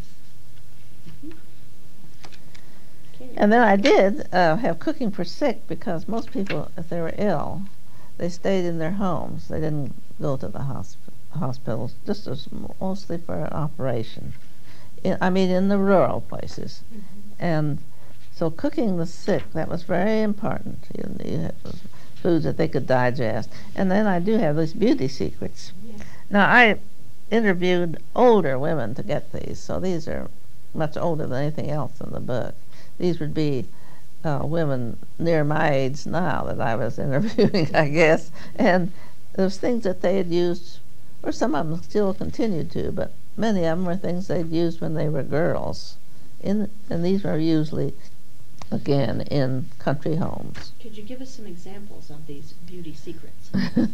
Okay. And then I did have cooking for sick because most people, if they were ill, they stayed in their homes. They didn't go to the hospitals, just as mostly for an operation. In the rural places. And so cooking the sick, that was very important. You had foods that they could digest. And then I do have these beauty secrets. Yes. Now, I interviewed older women to get these, so these are much older than anything else in the book. These would be women near my age now that I was interviewing, I guess. And those things that they had used, or some of them still continued to, but many of them were things they'd used when they were girls. And these were usually, again, in country homes. Could you give us some examples of these beauty secrets?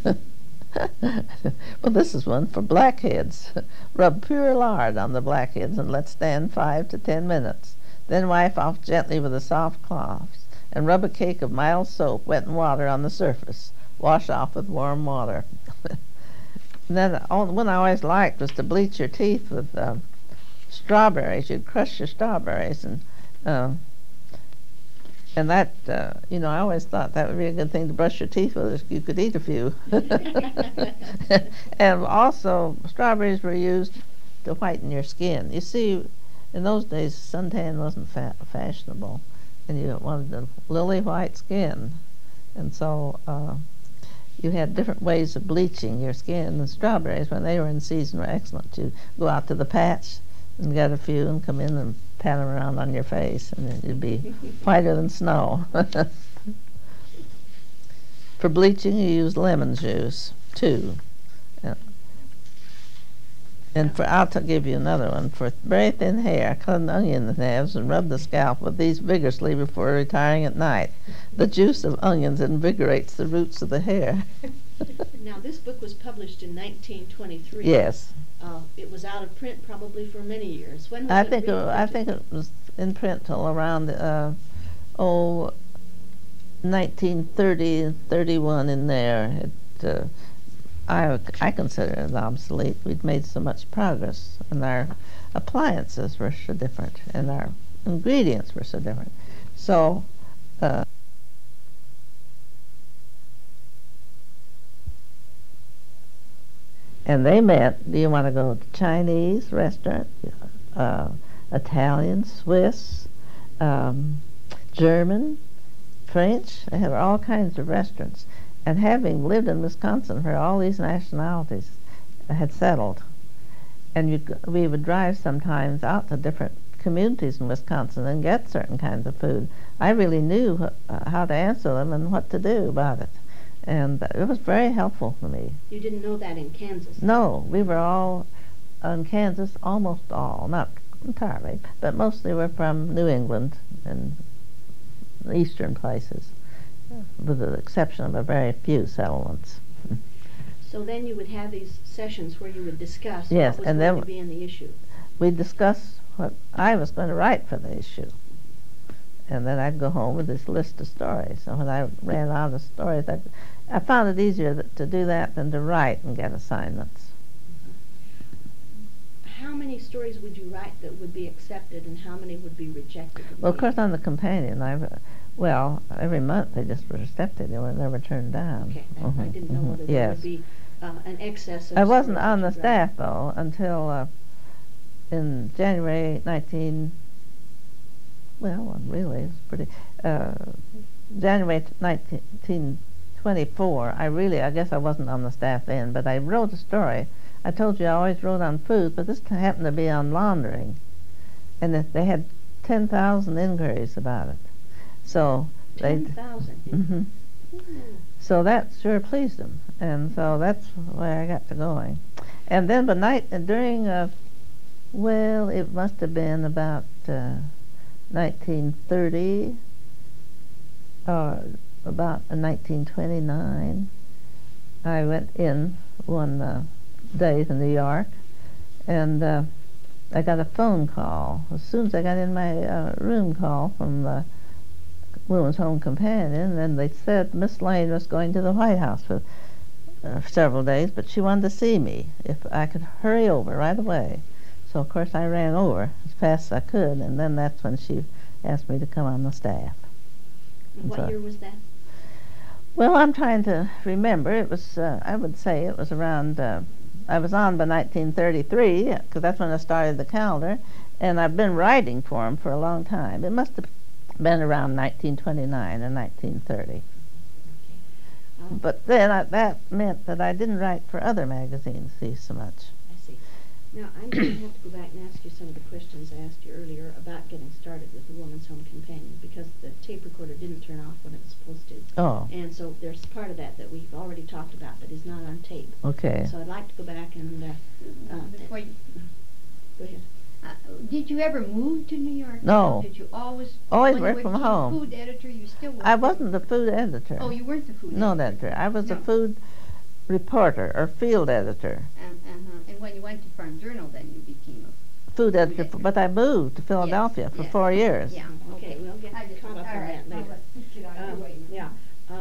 Well, this is one for blackheads. Rub pure lard on the blackheads and let stand 5 to 10 minutes. Then wipe off gently with a soft cloth and rub a cake of mild soap, wet in water, on the surface. Wash off with warm water. And then one I always liked was to bleach your teeth with strawberries. You'd crush your strawberries and that, I always thought that would be a good thing to brush your teeth with if you could eat a few. And also, strawberries were used to whiten your skin. You see, in those days, suntan wasn't fashionable, and you wanted a lily white skin. And so you had different ways of bleaching your skin. And strawberries, when they were in season, were excellent. You go out to the patch and get a few and come in and pat them around on your face, and then you'd be whiter than snow. For bleaching, you use lemon juice, too. And I'll give you another one. For very thin hair, cut an onion in halves and rub the scalp with these vigorously before retiring at night. The juice of onions invigorates the roots of the hair. Now, this book was published in 1923. Yes. It was out of print probably for many years. When was it I think it was in print till around 1930, 31 in there. I consider it obsolete. We'd made so much progress, and our appliances were so different, and our ingredients were so different. So, and they meant, do you want to go to Chinese restaurant, Italian, Swiss, German, French? They have all kinds of restaurants. And having lived in Wisconsin where all these nationalities had settled, and we would drive sometimes out to different communities in Wisconsin and get certain kinds of food, I really knew how to answer them and what to do about it. And it was very helpful for me. You didn't know that in Kansas? No, we were all in Kansas, almost all, not entirely, but mostly were from New England and eastern places, with the exception of a very few settlements. So then you would have these sessions where you would discuss Yes, what was and going then to be in the issue. We'd discuss what I was going to write for the issue. And then I'd go home with this list of stories. So when I ran out of stories, I found it easier to do that than to write and get assignments. How many stories would you write that would be accepted and how many would be rejected? Well, of course, on the companion, every month they just were accepted. They were never turned down. Okay, I didn't know whether there would be an excess of I wasn't stories on that the you staff, though, until in January 1924, I guess I wasn't on the staff then, but I wrote a story. I told you I always wrote on food, but this happened to be on laundering. And they had 10,000 inquiries about it. So 10,000? Mm-hmm. So that sure pleased them. And so that's where I got to going. And then it must have been about 1930 or about 1929. I went in one day to New York, and I got a phone call. As soon as I got in my room call from the Women's Home Companion, and they said Miss Lane was going to the White House for several days, but she wanted to see me if I could hurry over right away. So, of course, I ran over as fast as I could, and then that's when she asked me to come on the staff. And what year was that? Well, I'm trying to remember. It was, I would say it was around, I was on by 1933, because that's when I started the calendar, and I've been writing for them for a long time. It must have been around 1929 or 1930. But then that meant that I didn't write for other magazines so much. I see. Now, I'm going to have to go back and ask you some of the questions I asked you earlier about getting started with the Woman's Home Companion, because the tape recorder didn't turn off when it was supposed to. Oh. And so there's part of that we've already talked about that is not on tape. Okay. So I'd like to go back and Before you, go ahead. did you ever move to New York? No. Did you always Always when work you from were home. food editor, you still worked? I wasn't the food editor. Oh, you weren't the food No, editor. editor. I was No. a food reporter or field editor. And when you went to Farm Journal, then you became a Food editor, editor. But I moved to Philadelphia for yes. 4 years. Yeah. Okay, we'll get I just- caught up all on right, that I'll later. let- get out of your way now. Yeah.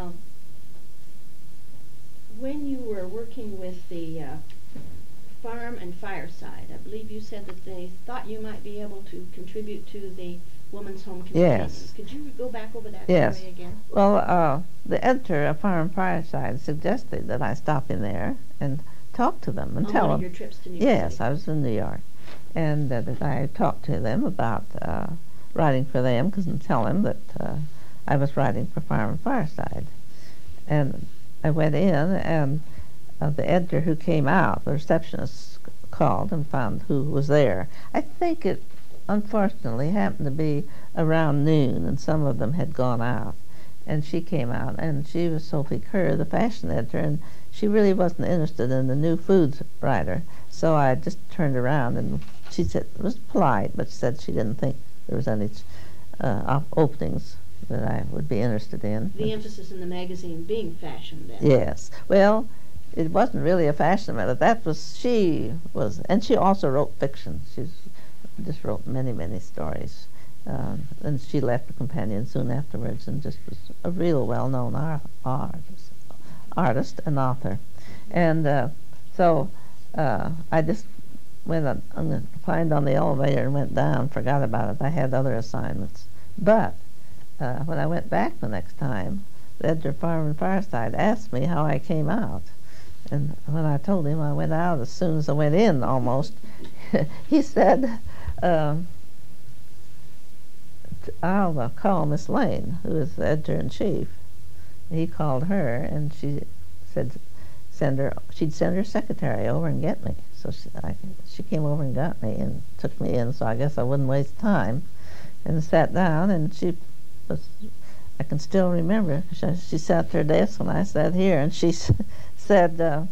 When you were working with the Farm and Fireside, I believe you said that they thought you might be able to contribute to the Woman's Home Companion. Yes. Could you go back over that Yes. story again? Well, the editor of Farm and Fireside suggested that I stop in there and talk to them and On tell one of them. your trips to New York Yes, City. I was in New York, and that I talked to them about writing for them, and tell them that I was writing for Farm and Fireside. And I went in, and the editor who came out, the receptionist, called and found who was there. I think it, unfortunately, happened to be around noon, and some of them had gone out. and she came out, and she was Sophie Kerr, the fashion editor, and she really wasn't interested in the new foods writer. So I just turned around, and she said, it was polite, but she said she didn't think there was any openings that I would be interested in. The emphasis in the magazine being fashion then. Yes. Well, it wasn't really a fashion matter. And she also wrote fiction. She just wrote many, many stories. And she left the Companion soon afterwards and just was a real well-known artist and author. And so I just climbed on the elevator and went down, forgot about it. I had other assignments. But when I went back the next time, the editor of Farm and Fireside asked me how I came out. And when I told him I went out as soon as I went in, almost, he said, I'll call Miss Lane, who is the editor-in-chief. He called her, and she said she'd send her secretary over and get me. So she came over and got me and took me in, so I guess I wouldn't waste time, and sat down, and I can still remember, she sat at her desk when I sat here, and she said,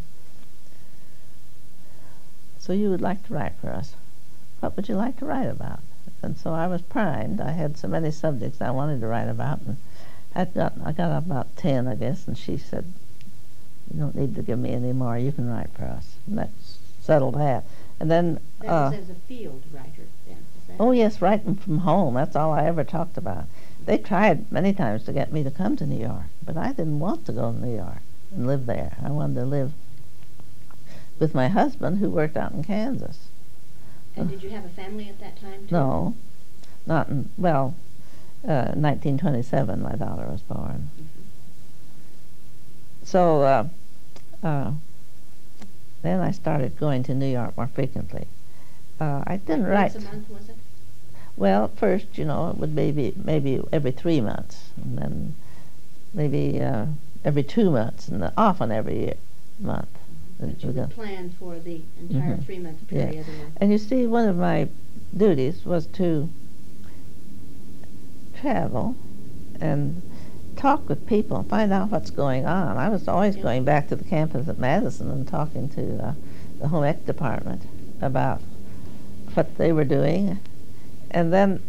so you would like to write for us. What would you like to write about? And so I was primed. I had so many subjects I wanted to write about, and I got about 10, I guess, and she said, you don't need to give me any more, you can write for us. And that settled that. And then that was as a field writer then, is that? Oh yes, writing from home. That's all I ever talked about. They tried many times to get me to come to New York, but I didn't want to go to New York and live there. I wanted to live with my husband, who worked out in Kansas. And did you have a family at that time, too? No, not in, 1927 my daughter was born. Mm-hmm. So then I started going to New York more frequently. I didn't write. Once a month, was it? Well, first, it would maybe every 3 months, and then maybe every 2 months, and often every month. But you would plan for the entire 3-month period. Yeah. Or And you see, one of my duties was to travel and talk with people and find out what's going on. I was always going back to the campus at Madison and talking to the home ec department about what they were doing. And then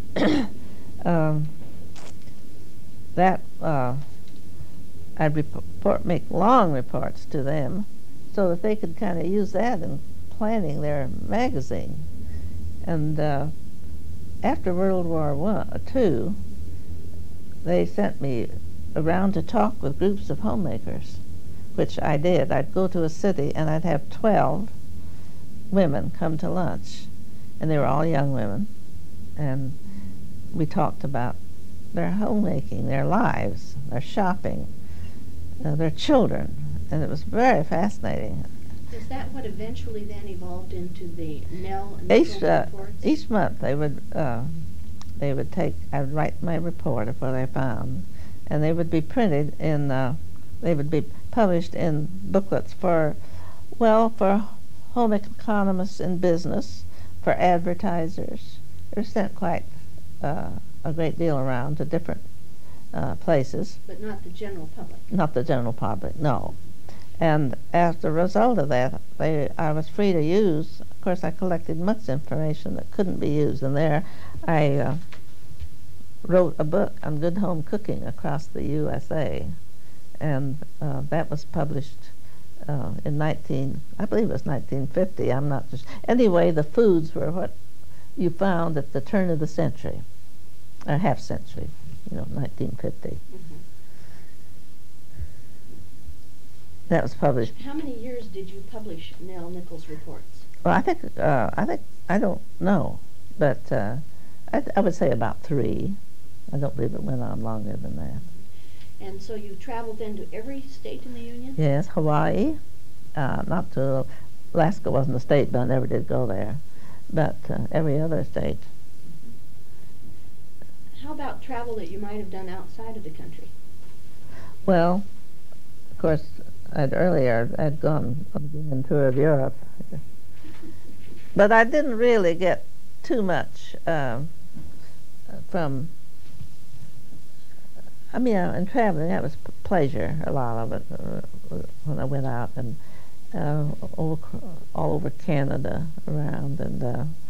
I'd make long reports to them so that they could kind of use that in planning their magazine. And after World War II, they sent me around to talk with groups of homemakers, which I did. I'd go to a city and I'd have 12 women come to lunch, and they were all young women, and we talked about their homemaking, their lives, their shopping, their children, and it was very fascinating. is that what eventually then evolved into the Nell and Nichols reports? Each month they would take, I would write my report of what I found, and they would be printed in, they would be published in booklets for home economists in business, for advertisers. They were sent quite a great deal around to different places. But not the general public. Not the general public, no. And as a result of that, I was free to use. Of course, I collected much information that couldn't be used, and there I wrote a book on good home cooking across the USA, and that was published in I believe it was 1950. I'm not just. Anyway, the foods were what you found at the turn of the century, or half century, 1950. Mm-hmm. That was published. How many years did you publish Nell Nichols reports? Well, I think I don't know, but I would say about 3. I don't believe it went on longer than that. And so you traveled then to every state in the Union? Yes, Hawaii, not to Alaska wasn't a state, but I never did go there, but every other state. How about travel that you might have done outside of the country? Well, of course, I'd gone on a tour of Europe, but I didn't really get too much from I mean, and traveling, that was pleasure, a lot of it, when I went out and all over Canada around, and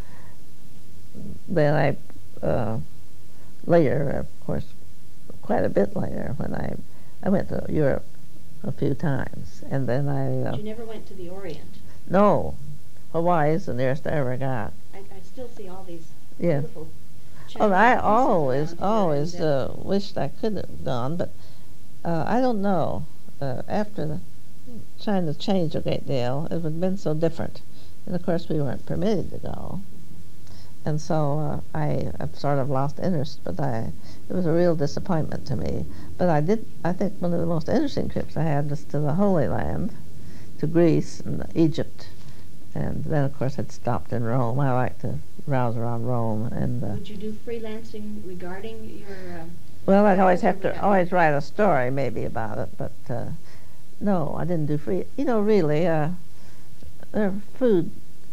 then later, of course, quite a bit later, when I went to Europe a few times, and then But you never went to the Orient. no, Hawaii is the nearest I ever got. I still see all these Yeah. beautiful Oh, I Chinese pieces always around here, wished I could have gone, but I don't know. After China changed a great deal, it would have been so different. And of course, we weren't permitted to go. And so I've sort of lost interest, but it was a real disappointment to me. But I think one of the most interesting trips I had was to the Holy Land, to Greece and Egypt. And then, of course, I'd stopped in Rome. I like to browse around Rome. And Would you do freelancing regarding your... well, I'd always have travels to or always write a story maybe about it, but no, I didn't do free. You know, really, their food,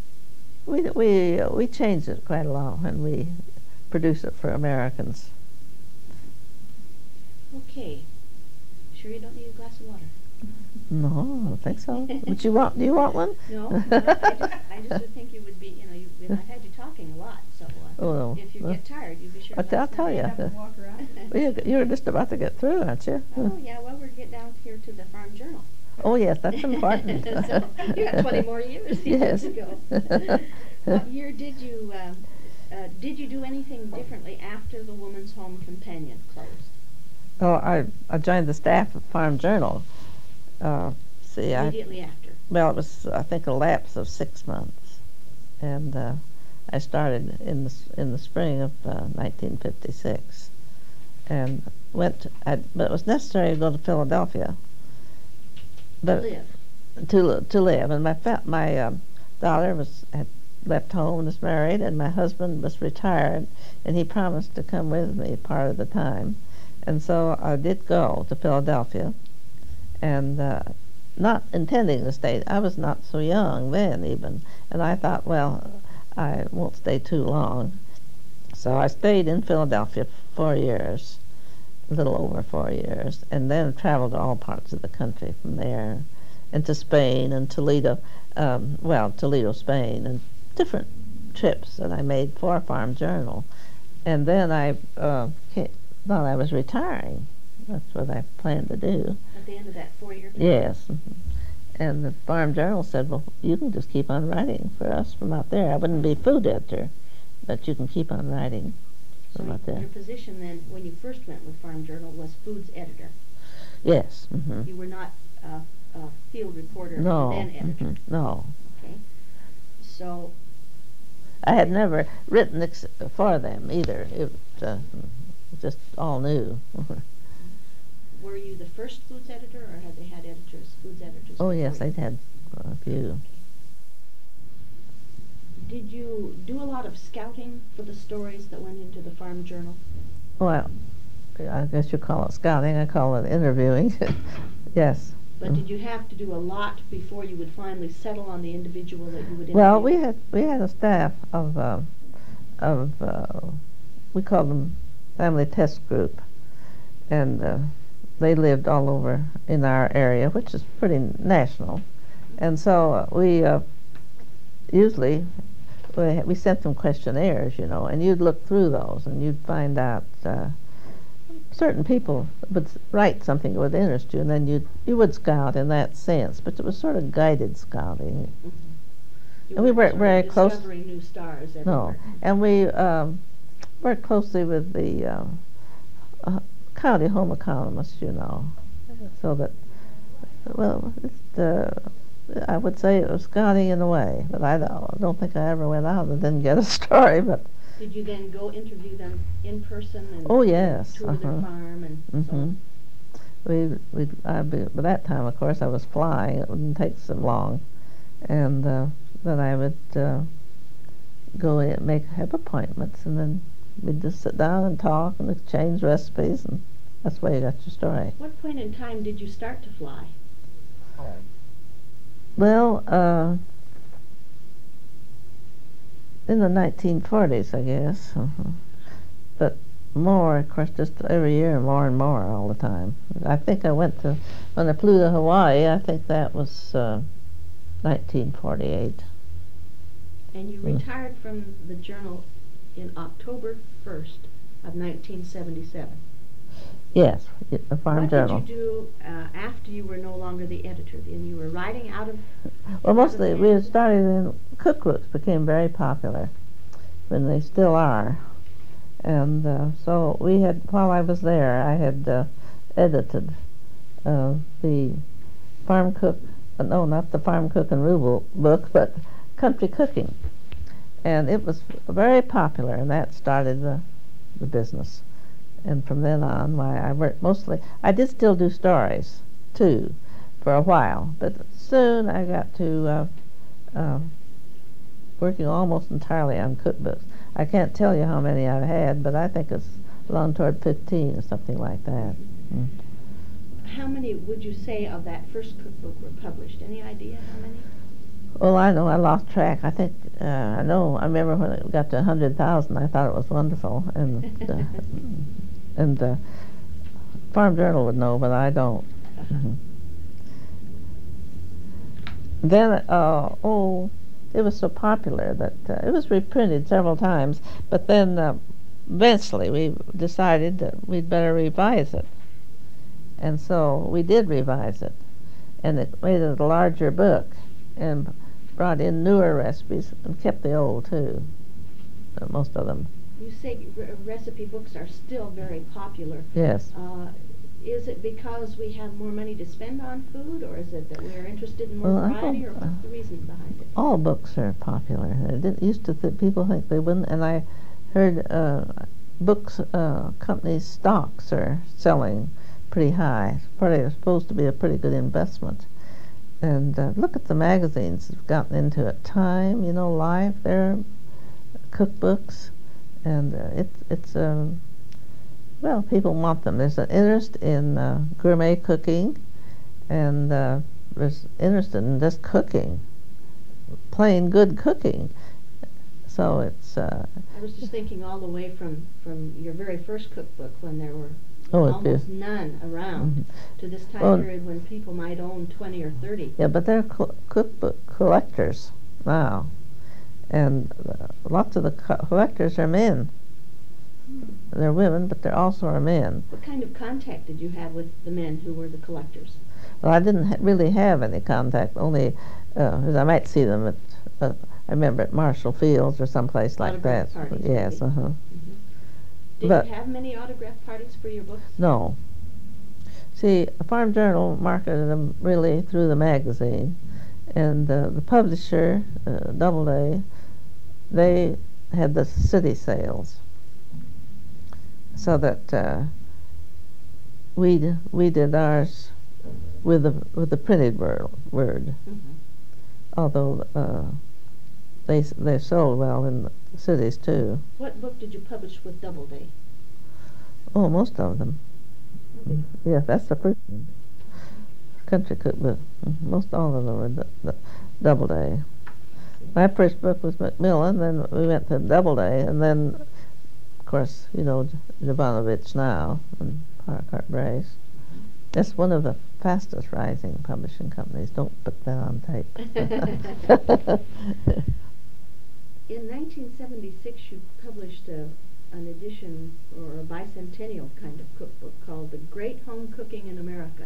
we change it quite a lot when we produce it for Americans. Okay. Sure you don't need a glass of water? No, I don't think so. But do you want one? No, I just would think you would be, I've had you talking a lot, so Oh, if you well, get tired, you'd be sure to I'll tell you. Stand up and walk around. Well, you're just about to get through, aren't you? Oh, yeah, well, we're getting down here to the Farm Journal. Oh, yes, that's important. So you got 20 more years Yes. to go. What year did you do anything differently after the Woman's Home Companion closed? Oh, I joined the staff of Farm Journal. Immediately after. Well, it was, I think, a lapse of 6 months, and I started in the spring of 1956, and but it was necessary to go to Philadelphia. But to live, and my daughter had left home and was married, and my husband was retired, and he promised to come with me part of the time, and so I did go to Philadelphia, and not intending to stay. I was not so young then even, and I thought, well, I won't stay too long. So I stayed in Philadelphia 4 years, a little over 4 years, and then traveled to all parts of the country from there, and to Spain and Toledo, Toledo, Spain, and different trips that I made for Farm Journal. And then I thought I was retiring. That's what I planned to do. At the end of that 4-year period? Yes. And the Farm Journal said, well, you can just keep on writing for us from out there. I wouldn't be food editor, but you can keep on writing from out there. Your position then, when you first went with Farm Journal, was foods editor? Yes. Mm-hmm. You were not a field reporter No. and then editor? Mm-hmm. No. Okay. So... I had never written for them either. It was just all new. Were you the first foods editor, or had they had foods editors? Oh, before yes, you? they'd had a few. Did you do a lot of scouting for the stories that went into the Farm Journal? Well, I guess you call it scouting. I call it interviewing. Yes. But did you have to do a lot before you would finally settle on the individual that you would interview? Well, we had a staff of we called them Family Test Group, and they lived all over in our area, which is pretty national. And so we usually we sent them questionnaires, and you'd look through those and you'd find out certain people would write something that would interest you, and then you would scout in that sense, but it was sort of guided scouting. You And we weren't worked very close. discovering new stars No, everywhere. and we worked closely with the county home economists, so that, well, I would say it was scouting in a way, but I don't think I ever went out and didn't get a story, but... Did you then go interview them in person and Oh, yes, tour their farm and so on? By that time, of course, I was flying. It wouldn't take so long, and then I would go in, have appointments, and then we'd just sit down and talk and exchange recipes, and that's where you got your story. What point in time did you start to fly? Well, in the 1940s, I guess. But more, of course, just every year, more and more all the time. I think when I flew to Hawaii, I think that was 1948. And you retired from the journal in October 1st of 1977. Yes, the Farm Journal. What did you do after you were no longer the editor? Then you were writing out of... Well, mostly we had started in cookbooks, became very popular, when they still are. And so we had, while I was there, I had edited the Farm Cook, no, not the Farm Cook and Rule book, but Country Cooking. And it was very popular, and that started the business. And from then on, I worked mostly, I did still do stories, too, for a while. But soon I got to working almost entirely on cookbooks. I can't tell you how many I've had, but I think it's along toward 15 or something like that. Mm. How many would you say of that first cookbook were published? Any idea how many? Well, I know I lost track. I think I remember when it got to 100,000. I thought it was wonderful, and Farm Journal would know, but I don't. Mm-hmm. Then, it was so popular that it was reprinted several times. But then, eventually, we decided that we'd better revise it, and so we did revise it, and it made it a larger book, and brought in newer recipes and kept the old too, most of them. You say recipe books are still very popular. Yes. Is it because we have more money to spend on food, or is it that we're interested in more variety, or what's the reason behind it? All books are popular. It used to people think they wouldn't, and I heard books companies' stocks are selling pretty high. It's supposed to be a pretty good investment. And look at the magazines that have gotten into it. Time, Life, there are cookbooks, and it's well, people want them. There's an interest in gourmet cooking, and there's interest in just cooking, plain good cooking. So it's... I was just thinking all the way from your very first cookbook, when there were almost none around, to this time period when people might own 20 or 30. Yeah, but they're cookbook collectors now, and lots of the collectors are men. They're women, but there also are men. What kind of contact did you have with the men who were the collectors? Well, I didn't really have any contact, only as I might see them at, I remember at Marshall Fields or someplace like that. Parties, yes, maybe. Did you have many autograph parties for your books? No. See, the Farm Journal marketed them really through the magazine, and the publisher, Doubleday, they had the city sales, so that we did ours with the printed word. Mm-hmm. Although they sold well in the cities too. What book did you publish with Doubleday? Oh, most of them. Mm-hmm. Yeah, that's the first one. Country Cookbook. Mm-hmm. Most all of them were the Doubleday. My first book was Macmillan, then we went to Doubleday, and then, of course, Jovanovich now, and Parkhart Brace. That's one of the fastest rising publishing companies. Don't put that on tape. In 1976, you published an edition, or a bicentennial kind of cookbook, called The Great Home Cooking in America.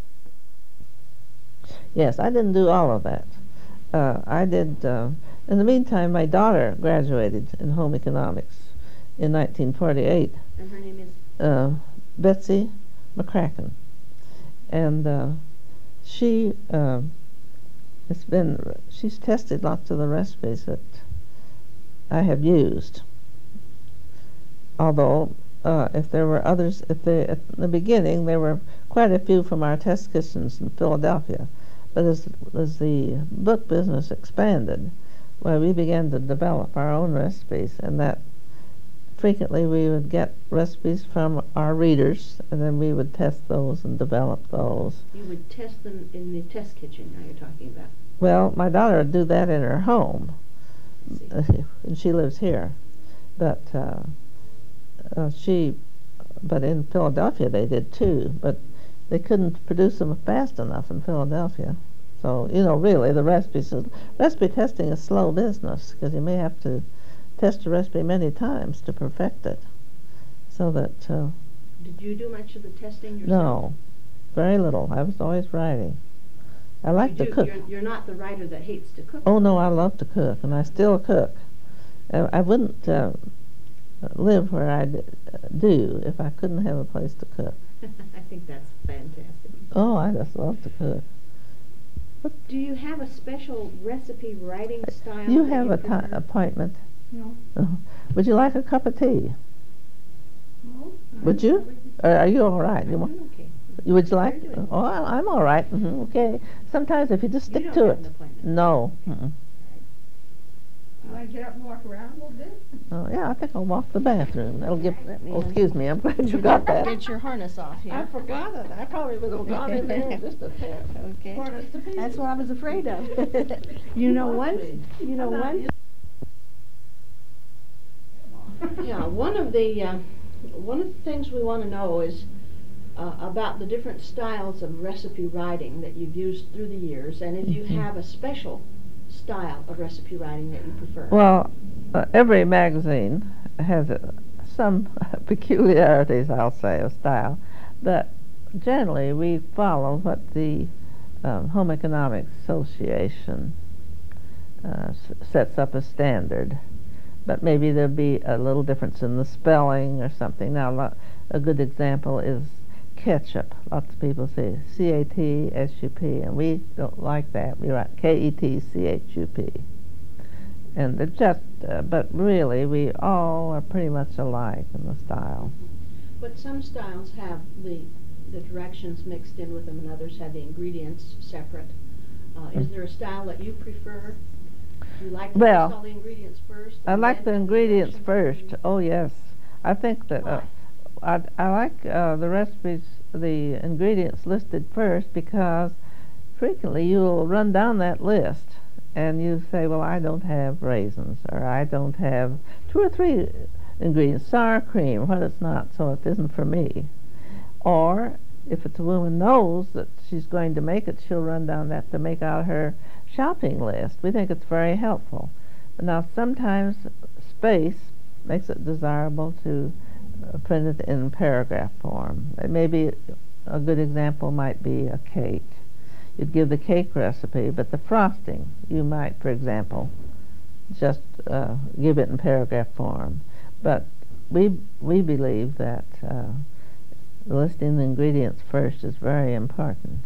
Yes, I didn't do all of that. I did, in the meantime, my daughter graduated in home economics in 1948. And her name is? Betsy McCracken. And she's tested lots of the recipes that I have used. Although, if there were others, at the beginning, there were quite a few from our test kitchens in Philadelphia. But as the book business expanded, well, we began to develop our own recipes, and that frequently we would get recipes from our readers, and then we would test those and develop those. You would test them in the test kitchen, now you're talking about? Well, my daughter would do that in her home, and she lives here. But but in Philadelphia they did too, but they couldn't produce them fast enough in Philadelphia. So, really, recipe testing is slow business because you may have to test a recipe many times to perfect it. So that, Did you do much of the testing yourself? no, very little. I was always writing. I like to cook. You're not the writer that hates to cook. Oh, no, I love to cook, and I still cook. I wouldn't live where I do if I couldn't have a place to cook. I think that's fantastic. Oh, I just love to cook. Do you have a special recipe writing style? You that have a prefer? appointment. No. Would you like a cup of tea? No. Would you? Or are you all right? You want? I'm okay. Would you like? How are you doing? Oh, I'm all right. Okay. Sometimes if you just You stick don't to have it. an appointment. No. You want to get up and walk around a little bit? Oh, yeah, I think I'll walk to the bathroom. That'll give. Let me, Oh, excuse me. I'm glad you got that. Get your harness off here. I forgot it. I probably would have gone in there just a hair. Okay. Harness to pieces. That's what I was afraid of. You know what? Yeah, one of the things we want to know is about the different styles of recipe writing that you've used through the years, and if you have a special style of recipe writing that you prefer. Well, every magazine has some peculiarities, I'll say, of style, but generally we follow what the Home Economics Association sets up as standard. But maybe there'll be a little difference in the spelling or something. Now, a good example is ketchup. Lots of people say C-A-T-S-U-P, and we don't like that. We write K-E-T-C-H-U-P. And they're just, but really, we all are pretty much alike in the style. But some styles have the directions mixed in with them, and others have the ingredients separate. Is there a style that you prefer? Do you like to Well, list all the ingredients first? I and like the then ingredients directions? first. Oh, yes. I think that Why? I like the recipes, the ingredients listed first, because frequently you'll run down that list and you say, well, I don't have raisins, or I don't have 2 or 3 ingredients, sour cream, what it's not, so it isn't for me. Or if it's a woman knows that she's going to make it, she'll run down that to make out her shopping list. We think it's very helpful. But now sometimes space makes it desirable to print it in paragraph form. Maybe a good example might be a cake. You'd give the cake recipe, but the frosting, you might, for example, just give it in paragraph form. But we believe that listing the ingredients first is very important.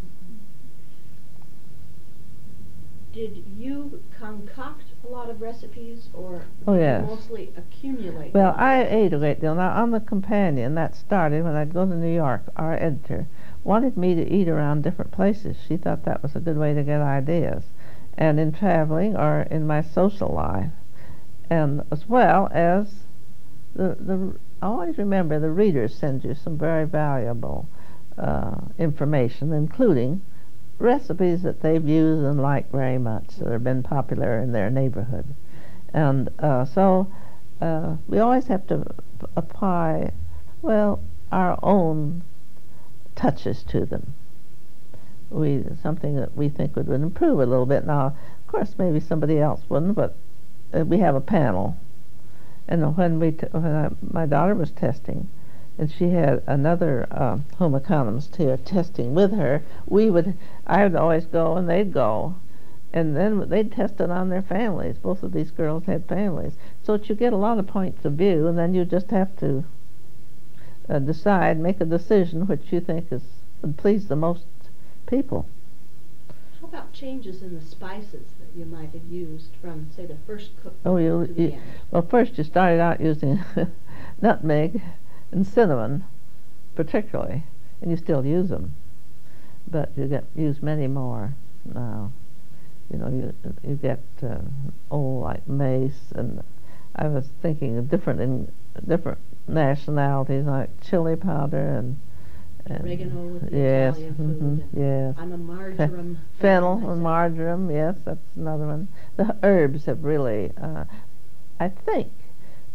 Did you concoct a lot of recipes, or Oh, did yes. you mostly accumulate? Well, them? I ate a great deal. Now, on the Companion, that started when I'd go to New York. Our editor wanted me to eat around different places. She thought that was a good way to get ideas. And in traveling or in my social life. And as well as I always remember the readers send you some very valuable information, including recipes that they've used and liked very much, that have been popular in their neighborhood. And so we always have to apply, well, our own touches to them. Something that we think would improve a little bit. Now, of course, maybe somebody else wouldn't, but we have a panel. And when my daughter was testing, and she had another home economist here testing with her, I would always go and they'd go, and then they'd test it on their families. Both of these girls had families, so that you get a lot of points of view, and then you just have to make a decision which you think would please the most people. How about changes in the spices that you might have used from, say, the first cookbook to the end? Well, first you started out using nutmeg and cinnamon, particularly, and you still use them, but you use many more now. You get like mace, and I was thinking of different nationalities, like chili powder and Oregano with the yes, Italian food. yes. I'm a marjoram. Fennel fan and myself. marjoram, yes, that's another one. The herbs have really, I think,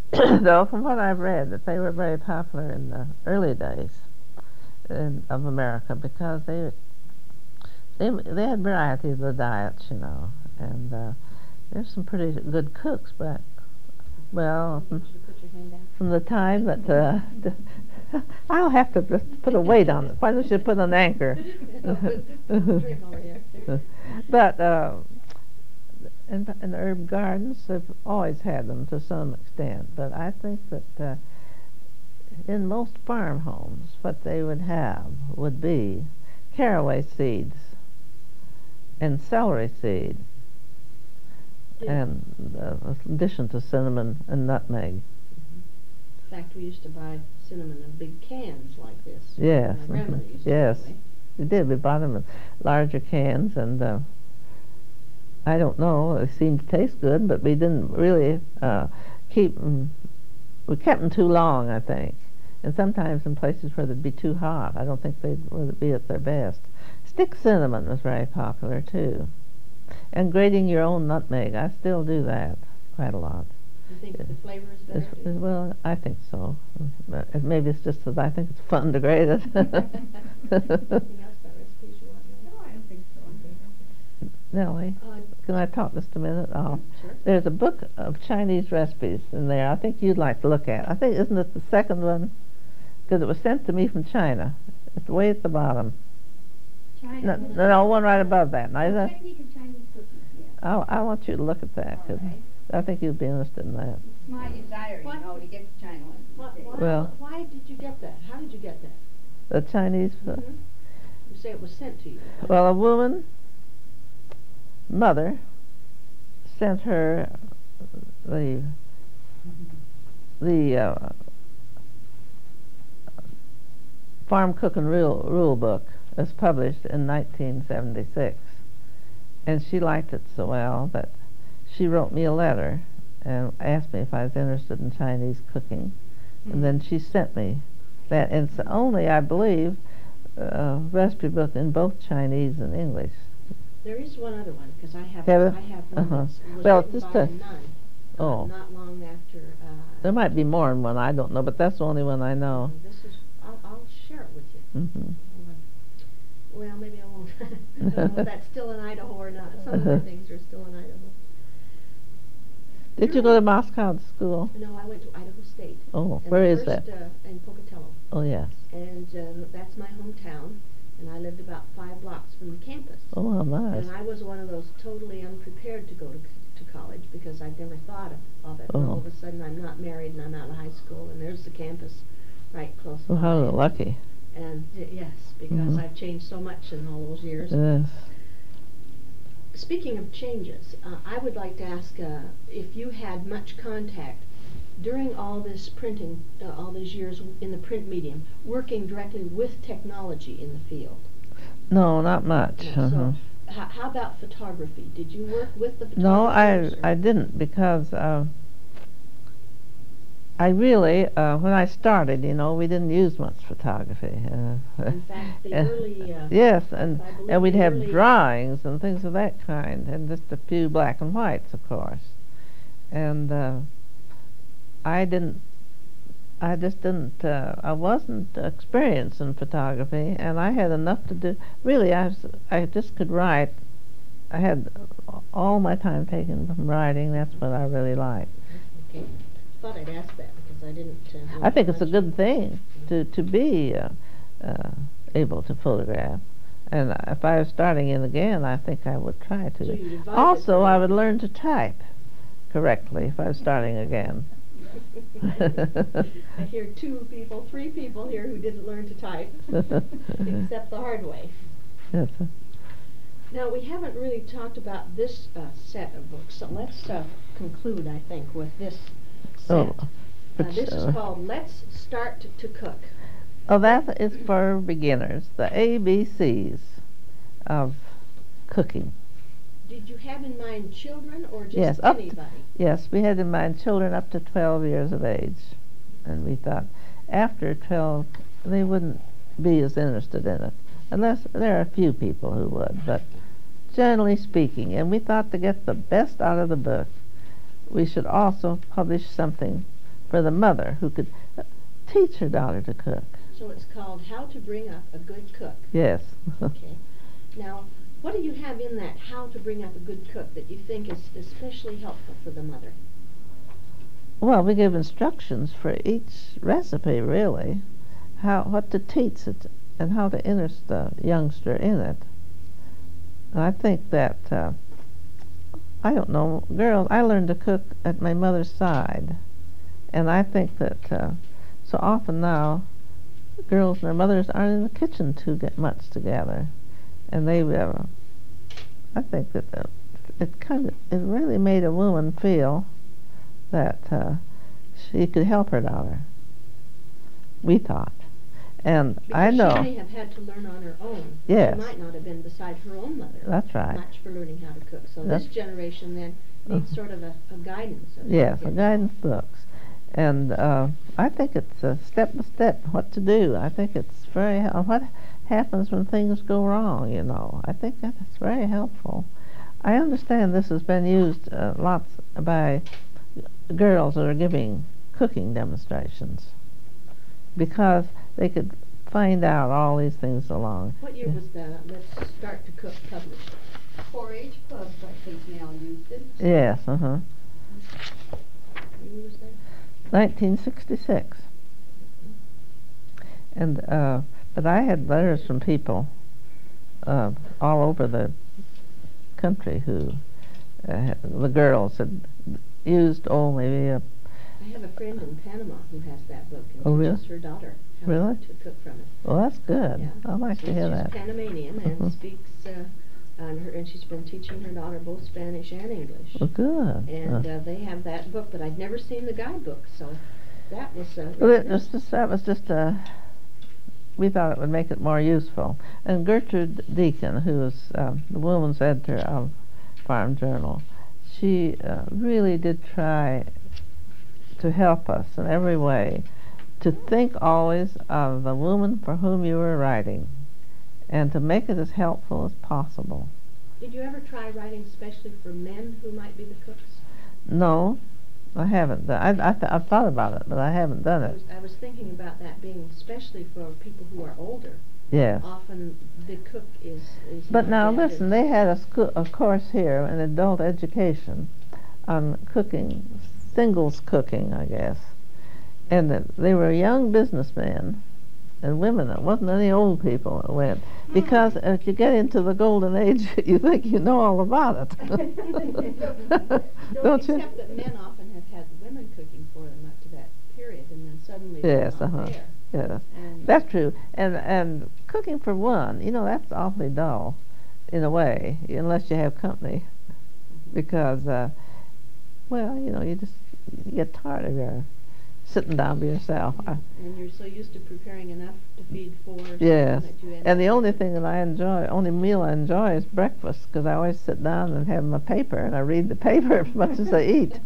though, from what I've read, that they were very popular in the early days of America because they had variety of the diets, you know, and there's some pretty good cooks back. Well, You should put your hand down. from the time that I'll have to just put a weight on it. Why don't you put an anchor? Drink over here. But in the herb gardens, they've always had them to some extent. But I think that in most farm homes, what they would have would be caraway seeds and celery seed, Yeah. and in addition to cinnamon and nutmeg. In fact, we used to buy cinnamon in big cans like this. Yes, My grandmother used to yes. anyway. We did. We bought them in larger cans, and I don't know. They seemed to taste good, but we didn't really keep them. We kept them too long, I think, and sometimes in places where they'd be too hot. I don't think they'd really be at their best. Stick cinnamon was very popular too, and grating your own nutmeg. I still do that quite a lot. You think the flavor is better? too? Well, I think so. But maybe it's just that I think it's fun to grate it. Anything else about recipes you want to know? No, I don't think so. Nellie, can I talk just a minute? Sure. There's a book of Chinese recipes in there. I think you'd like to look at. I think, isn't it the second one? Because it was sent to me from China. It's way at the bottom. China. No, one right above that. Now, is that? Technique of Chinese cooking, yeah. I want you to look at that. 'Cause All right. I think you'd be interested in that. It's my desire, What? you know, to get to China one of these days. Well- Why did you get that? How did you get that? The Chinese. Mhm. You say it was sent to you. Well, a woman, mother, sent her the farm cooking rule book as published in 1976, and she liked it so well that she wrote me a letter and asked me if I was interested in Chinese cooking, and then she sent me that. And it's only, I believe, recipe book in both Chinese and English. There is one other one, because I have Have it? one that was Well, written just by a- a nun. Oh. Not long after. There might be more than one, I don't know, but that's the only one I know. This is. I'll share it with you. Hmm. Well, maybe I won't. I don't know if that's still in Idaho or not. Some of the things are still in Idaho. Did you go to Moscow to school? No, I went to Idaho State. Oh, And where the is that? first, in Pocatello. Oh, yes. And that's my hometown. And I lived about 5 blocks from the campus. Oh, how nice. And I was one of those totally unprepared to go to college because I'd never thought of it. And all Oh. of a sudden I'm not married and I'm out of high school and there's the campus right close Oh, by. how lucky. And yes, because Mhm. I've changed so much in all those years. Yes. Speaking of changes, I would like to ask if you had much contact during all this printing, all these years in the print medium, working directly with technology in the field. No, not much. Yeah, so how about photography? Did you work with the No, photographers? I didn't, because I really, when I started, you know, we didn't use much photography. In fact, the early... yes, and I believe we'd the have early- drawings and things of that kind, and just a few black and whites, of course. And I wasn't experienced in photography, and I had enough to do. Really, I just could write. I had all my time taken from writing. That's what I really liked. Okay. Thought I'd ask that because I didn't... know I think it's a much. good thing to be able to photograph. And if I was starting in again, I think I would try So to. you'd advise Also, it- I would learn to type correctly if I was starting again. I hear 3 people here who didn't learn to type, except the hard way. Yes. Now, we haven't really talked about this set of books, so let's conclude, I think, with this set. Oh, This is called Let's Start to Cook. Oh, that is for beginners. The ABCs of cooking. Did you have in mind children or just Yes, up to- anybody? Yes, we had in mind children up to 12 years of age. And we thought after 12, they wouldn't be as interested in it. Unless there are a few people who would, but generally speaking. And we thought to get the best out of the book, we should also publish something for the mother who could teach her daughter to cook. So it's called How to Bring Up a Good Cook. Yes. Okay. Now, what do you have in that How to Bring Up a Good Cook that you think is especially helpful for the mother? Well, we give instructions for each recipe, really, what to teach it and how to interest the youngster in it. And I think that, I don't know, girls, I learned to cook at my mother's side. And I think that so often now, girls and their mothers aren't in the kitchen much together. And they, I think that it really made a woman feel that she could help her daughter, we thought. And because I know. She may have had to learn on her own. Yes. She might not have been beside her own mother. That's right. Much for learning how to cook. So That's this generation then needs sort of a guidance. Yes, a guidance books. And I think it's step by step what to do. I think it's what happens when things go wrong, you know. I think that's very helpful. I understand this has been used lots by girls that are giving cooking demonstrations because they could find out all these things along. What year was the Let's Start to Cook published? 4-H clubs, I think, now used it. Yes, What year was that? 1966. And but I had letters from people all over the country who the girls had used maybe I have a friend in Panama who has that book and Oh, really? teaches her daughter how Really? to cook from it. Well, that's good. Yeah. I'd like to hear that. She's Panamanian and speaks and she's been teaching her daughter both Spanish and English. Well, good. And they have that book, but I'd never seen the guidebook, so that was Well, that was just we thought it would make it more useful. And Gertrude Deacon, who is the woman's editor of Farm Journal, she really did try to help us in every way to think always of the woman for whom you were writing and to make it as helpful as possible. Did you ever try writing especially for men who might be the cooks? No, I haven't. I've thought about it, but I haven't done it. I was thinking about that being especially for people who are older. Yes. Often the cook is But not now that listen, they had a course here in adult education on cooking, singles cooking, I guess. And they were young businessmen and women. It wasn't any old people that went. Because if you get into the golden age, you think you know all about it. Don't you? Except that men often have had women cooking for them up to that period, and then suddenly Yes, they're not there. Yes, And that's true. And cooking for one, you know, that's awfully dull, in a way, unless you have company, because, well, you know, you get tired of your sitting down by yourself. And you're so used to preparing enough to feed four. Yes, that you end and the up- only thing that only meal I enjoy is breakfast, because I always sit down and have my paper, and I read the paper as much as I eat.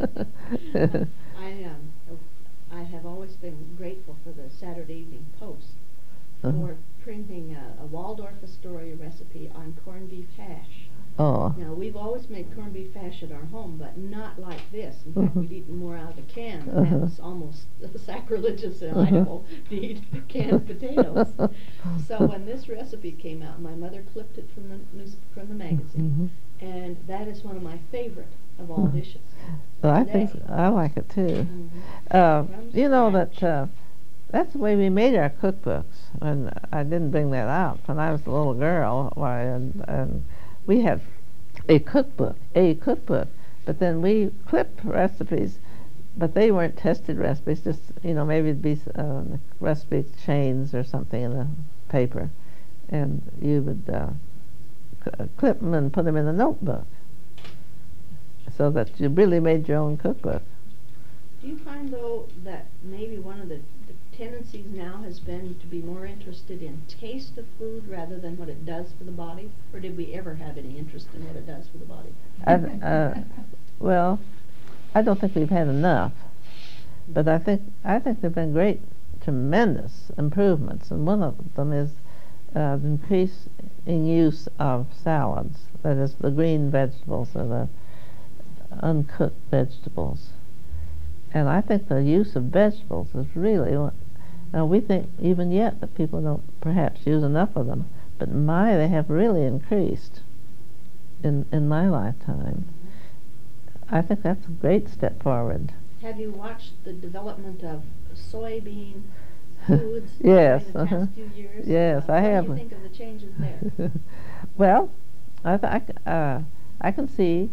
I have always been grateful for the Saturday Evening Post for printing a Waldorf Astoria recipe on corned beef hash. Oh. Now, we've always made corned beef hash at our home, but not like this. In fact, we'd eaten more out of the can. And that's almost sacrilegious in Idaho to eat canned potatoes. So when this recipe came out, my mother clipped it from the magazine, and that is one of my favorite of all dishes. Well, I today. think I like it too. From You know scratch. that that's the way we made our cookbooks. And I didn't bring that out when I was a little girl. And we had a cookbook, but then we clipped recipes, but they weren't tested recipes. Just maybe it'd be recipe chains or something in the paper, and you would clip them and put them in the notebook, so that you really made your own cookbook. Do you find, though, that maybe one of the tendencies now has been to be more interested in taste of food rather than what it does for the body? Or did we ever have any interest in what it does for the body? Well, I don't think we've had enough, but I think there've been tremendous improvements, and one of them is the increasing use of salads. That is, the green vegetables or the uncooked vegetables. And I think the use of vegetables is really, now we think even yet that people don't perhaps use enough of them, but my, they have really increased in my lifetime. I think that's a great step forward. Have you watched the development of soybean foods Yes, in the past few years? Yes, I have. What do you think of the changes there? Well, I can see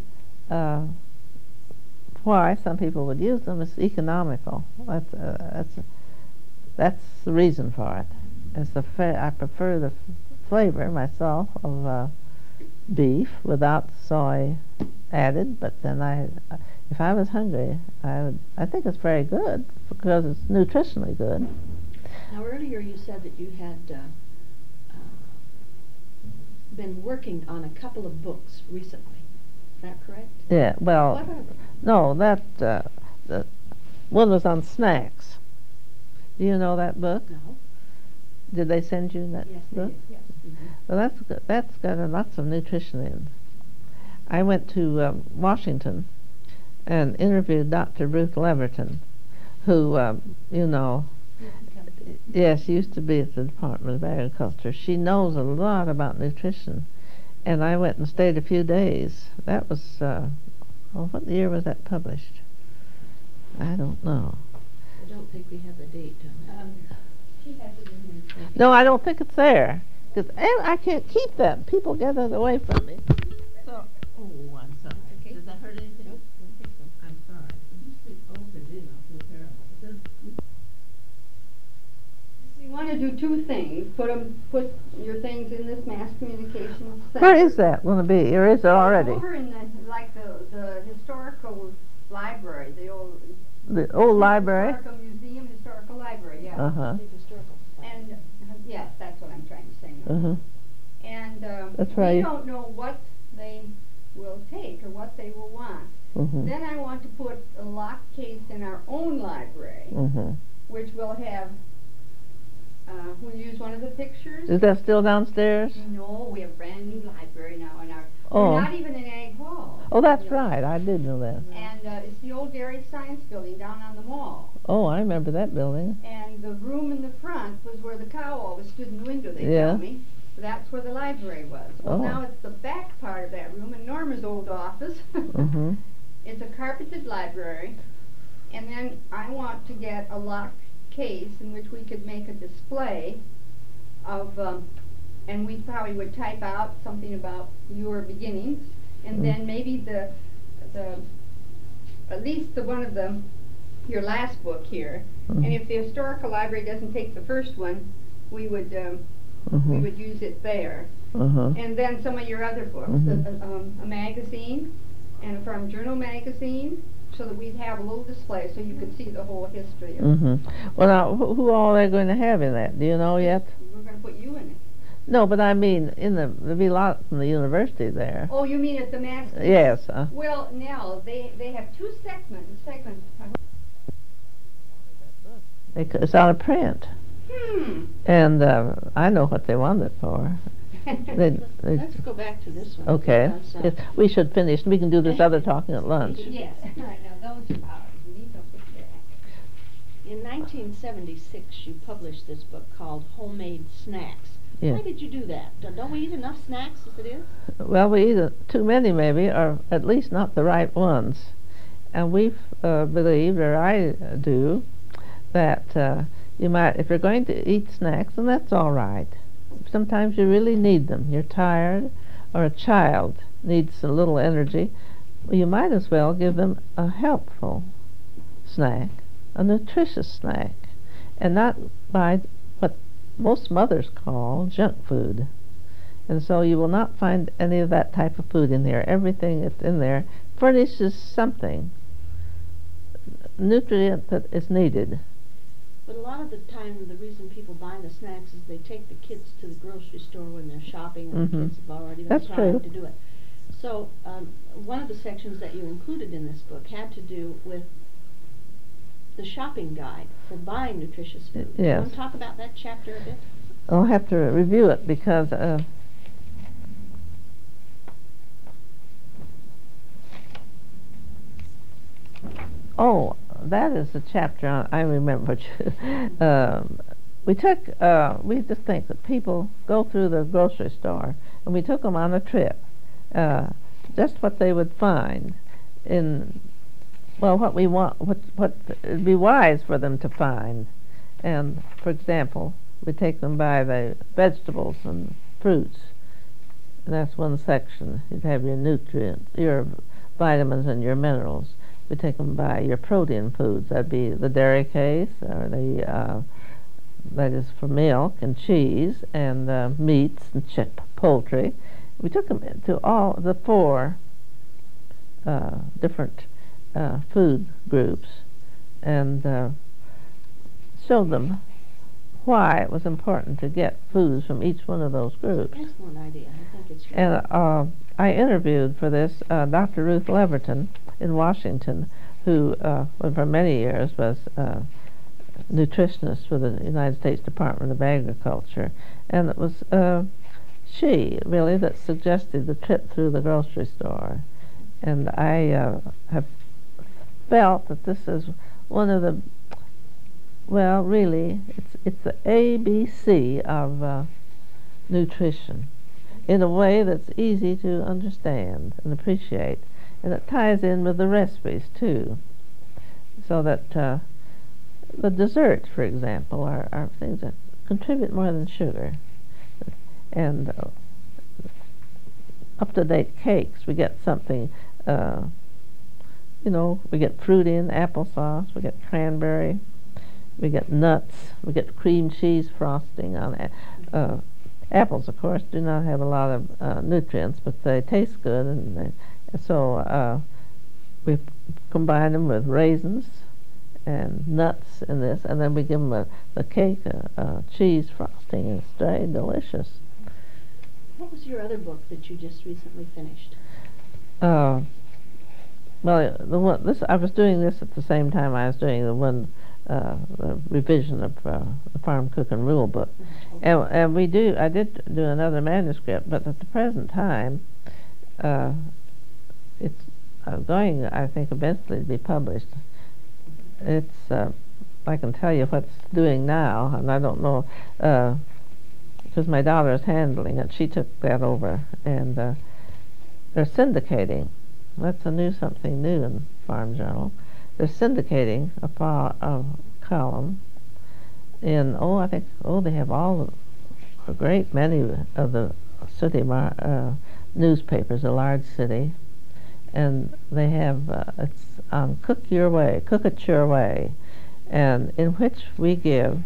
why some people would use them. It's economical. That's the reason for it. I prefer the flavor myself of beef without soy added. But then if I was hungry, I think it's very good because it's nutritionally good. Now earlier you said that you had been working on a couple of books recently. Is that correct? Yeah. Well. What are they? No, the one was on snacks. Do you know that book? No. Did they send you that Yes, they book? did. Yes. Mm-hmm. Well, that's good. That's got lots of nutrition in. I went to Washington and interviewed Dr. Ruth Leverton, who, yes, used to be at the Department of Agriculture. She knows a lot about nutrition. And I went and stayed a few days. That was, what year was that published? I don't know. I don't think we have the date on that. She has it in here. No, I don't think it's there. Because I can't keep that. People get it away from me. So, oh, I'm sorry. Okay. Does that hurt anything? Nope, don't think so. I'm sorry. I feel terrible. You want to do two things. Put your things in this mass communications center. Where is that going to be? Or is it already? Over in the historical library, the old library? Historical museum, historical library, yeah. Uh-huh. Big historical society. And yes, that's what I'm trying to say now. Uh-huh. And That's we right. don't know what they will take or what they will want. Mm-hmm. Then I want to put a locked case in our own library, Mm-hmm. which will have. We'll use one of the pictures. Is that still downstairs? No, we have a brand new library now in our. Oh. We're not even in Ag Hall. Oh, that's Yeah. right. I did know that. And it's the old Dairy Science Building down on the mall. Oh, I remember that building. And the room in the front was where the cow always stood in the window, they Yeah. tell me. That's where the library was. Well, Oh. now it's the back part of that room in Norma's old office. Mm-hmm. It's a carpeted library. And then I want to get a locked case in which we could make a display of, and we probably would type out something about your beginnings, and then maybe the at least the one of your last book here. Mhm. And if the historical library doesn't take the first one, we would use it there. Uh-huh. And then some of your other books, Mhm. a magazine, and a Farm Journal magazine, so that we'd have a little display so you could see the whole history of it. Mm-hmm. Well, now, who all are going to have in that? Do you know yet? We're going to put you in it. No, but I mean, there'll be a lot from the university there. Oh, you mean at the master? Yes. Well, Nell, they have two segments. It's out of print. And I know what they want it for. Let's go back to this one. Okay. because, Yes, we should finish. We can do this other talking at lunch. Yes. Right, now those are ours. These will fit there. In 1976, you published this book called Homemade Snacks. Yeah. Why did you do that? Don't we eat enough snacks as it is? Well, we eat too many maybe, or at least not the right ones. And we've believed, or I do, that you might, if you're going to eat snacks, then that's all right. Sometimes you really need them. You're tired, or a child needs a little energy. Well, you might as well give them a helpful snack, a nutritious snack, and not buy what most mothers call junk food. And so you will not find any of that type of food in there. Everything that's in there furnishes something, nutrient that is needed. But a lot of the time, the reason people buy the snacks is they take the kids to the grocery store when they're shopping, and the Mhm. kids have already been That's trying true. to do it. So one of the sections that you included in this book had to do with the shopping guide for buying nutritious food. Do you Yes. want to talk about that chapter a bit? I'll have to review it because that is a chapter I remember. We just think that people go through the grocery store, and we took them on a trip, just what they would find in, well, what we want, what would be wise for them to find. And, for example, we take them by the vegetables and fruits, and that's one section. You'd have your nutrients, your vitamins and your minerals. We take them by your protein foods. That'd be the dairy case, or the that is for milk and cheese and meats and poultry. We took them to all the 4 different food groups and showed them why it was important to get foods from each one of those groups. Excellent idea. I think it's great. And I interviewed for this Dr. Ruth Leverton in Washington, who for many years was nutritionist for the United States Department of Agriculture, and it was she really that suggested the trip through the grocery store. And I have felt that this is one of the, well, really, it's the ABC of nutrition in a way that's easy to understand and appreciate, and it ties in with the recipes too, so that the desserts, for example, are things that contribute more than sugar. And up-to-date cakes, we get something, we get fruit in, applesauce, we get cranberry, we get nuts, we get cream cheese frosting on it. Apples, of course, do not have a lot of nutrients, but they taste good, and so we combine them with raisins and nuts in this, and then we give them the cake cheese frosting, and it's very delicious. What was your other book that you just recently finished? Well, I was doing this at the same time I was doing the revision of the Farm Cooking Rule Book, and I did do another manuscript, but at the present time, it's going, I think, eventually to be published. It's I can tell you what's doing now, and I don't know because my daughter is handling it. She took that over, and they're syndicating. That's something new in Farm Journal. They're syndicating a column in, they have a great many of the city newspapers, a large city, and they have, it's Cook It Your Way, and in which we give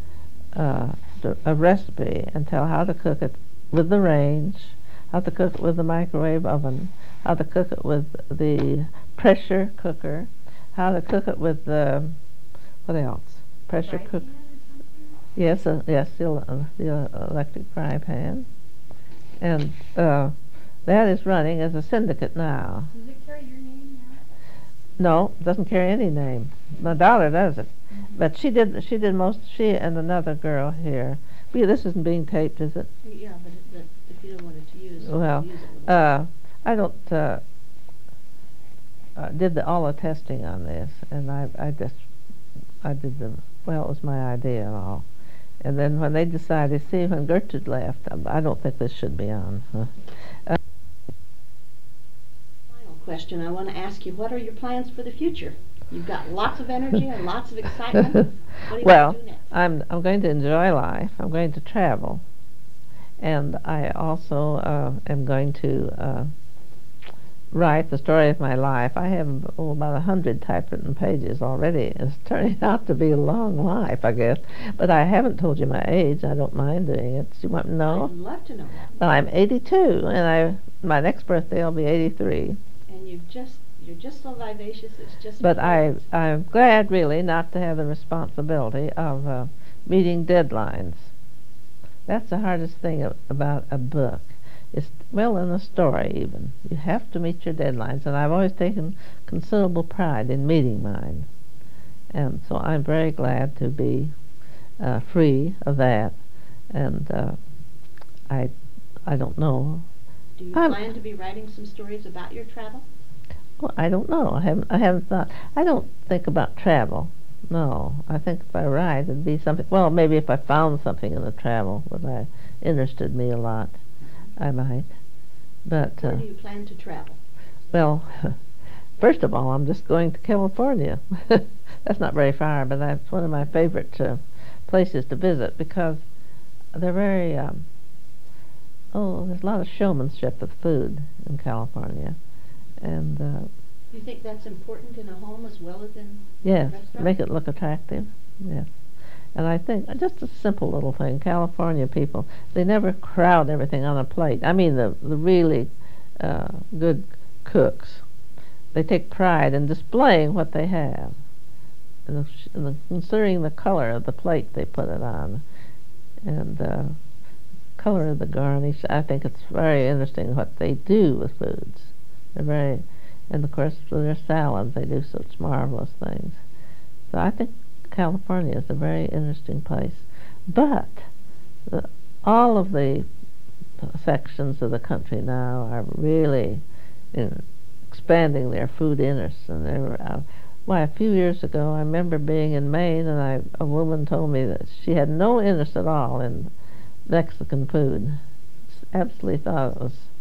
a recipe and tell how to cook it with the range, how to cook it with the microwave oven, how to cook it with the pressure cooker, how to cook it with the, what else? Pressure cooker. Yes, the electric fry pan. And that is running as a syndicate now. Does it carry your name now? No, it doesn't carry any name. My daughter does it. But she and another girl here. This isn't being taped, is it? Yeah, but if you don't want it to use, well, use it. I don't did all the testing on this, and I did it was my idea and all. And then when they decided, when Gertrude left, I don't think this should be on. Final question I want to ask you, what are your plans for the future? You've got lots of energy and lots of excitement. What are you going to do next? I'm going to enjoy life. I'm going to travel. And I also am going to write the story of my life. I have about 100 typewritten pages already. It's turning out to be a long life, I guess. But I haven't told you my age. I don't mind doing it. Do you want to know? I'd love to know that. Well, I'm 82, and my next birthday will be 83. And you're just so vivacious. It's just. But I'm glad, really, not to have the responsibility of meeting deadlines. That's the hardest thing about a book. It's, well, in a story even. You have to meet your deadlines, and I've always taken considerable pride in meeting mine. And so I'm very glad to be free of that. And I don't know. Do you plan to be writing some stories about your travel? Well, I don't know. I haven't thought. I don't think about travel. No, I think if I write, it'd be something. Well, maybe if I found something in the travel that interested me a lot, I might. But Where do you plan to travel? well, first of all, I'm just going to California. That's not very far, but that's one of my favorite places to visit because they're very. There's a lot of showmanship with food in California, and You think that's important in a home as well as in yes, a restaurant? make it look attractive. Yes, and I think just a simple little thing. California people, they never crowd everything on a plate. I mean, the really good cooks, they take pride in displaying what they have, and considering the color of the plate they put it on, and color of the garnish. I think it's very interesting what they do with foods. They're very, and of course with their salads they do such marvelous things. So I think California is a very interesting place. But all of the sections of the country now are really expanding their food interests, and a few years ago I remember being in Maine, and a woman told me that she had no interest at all in Mexican food. Absolutely thought it was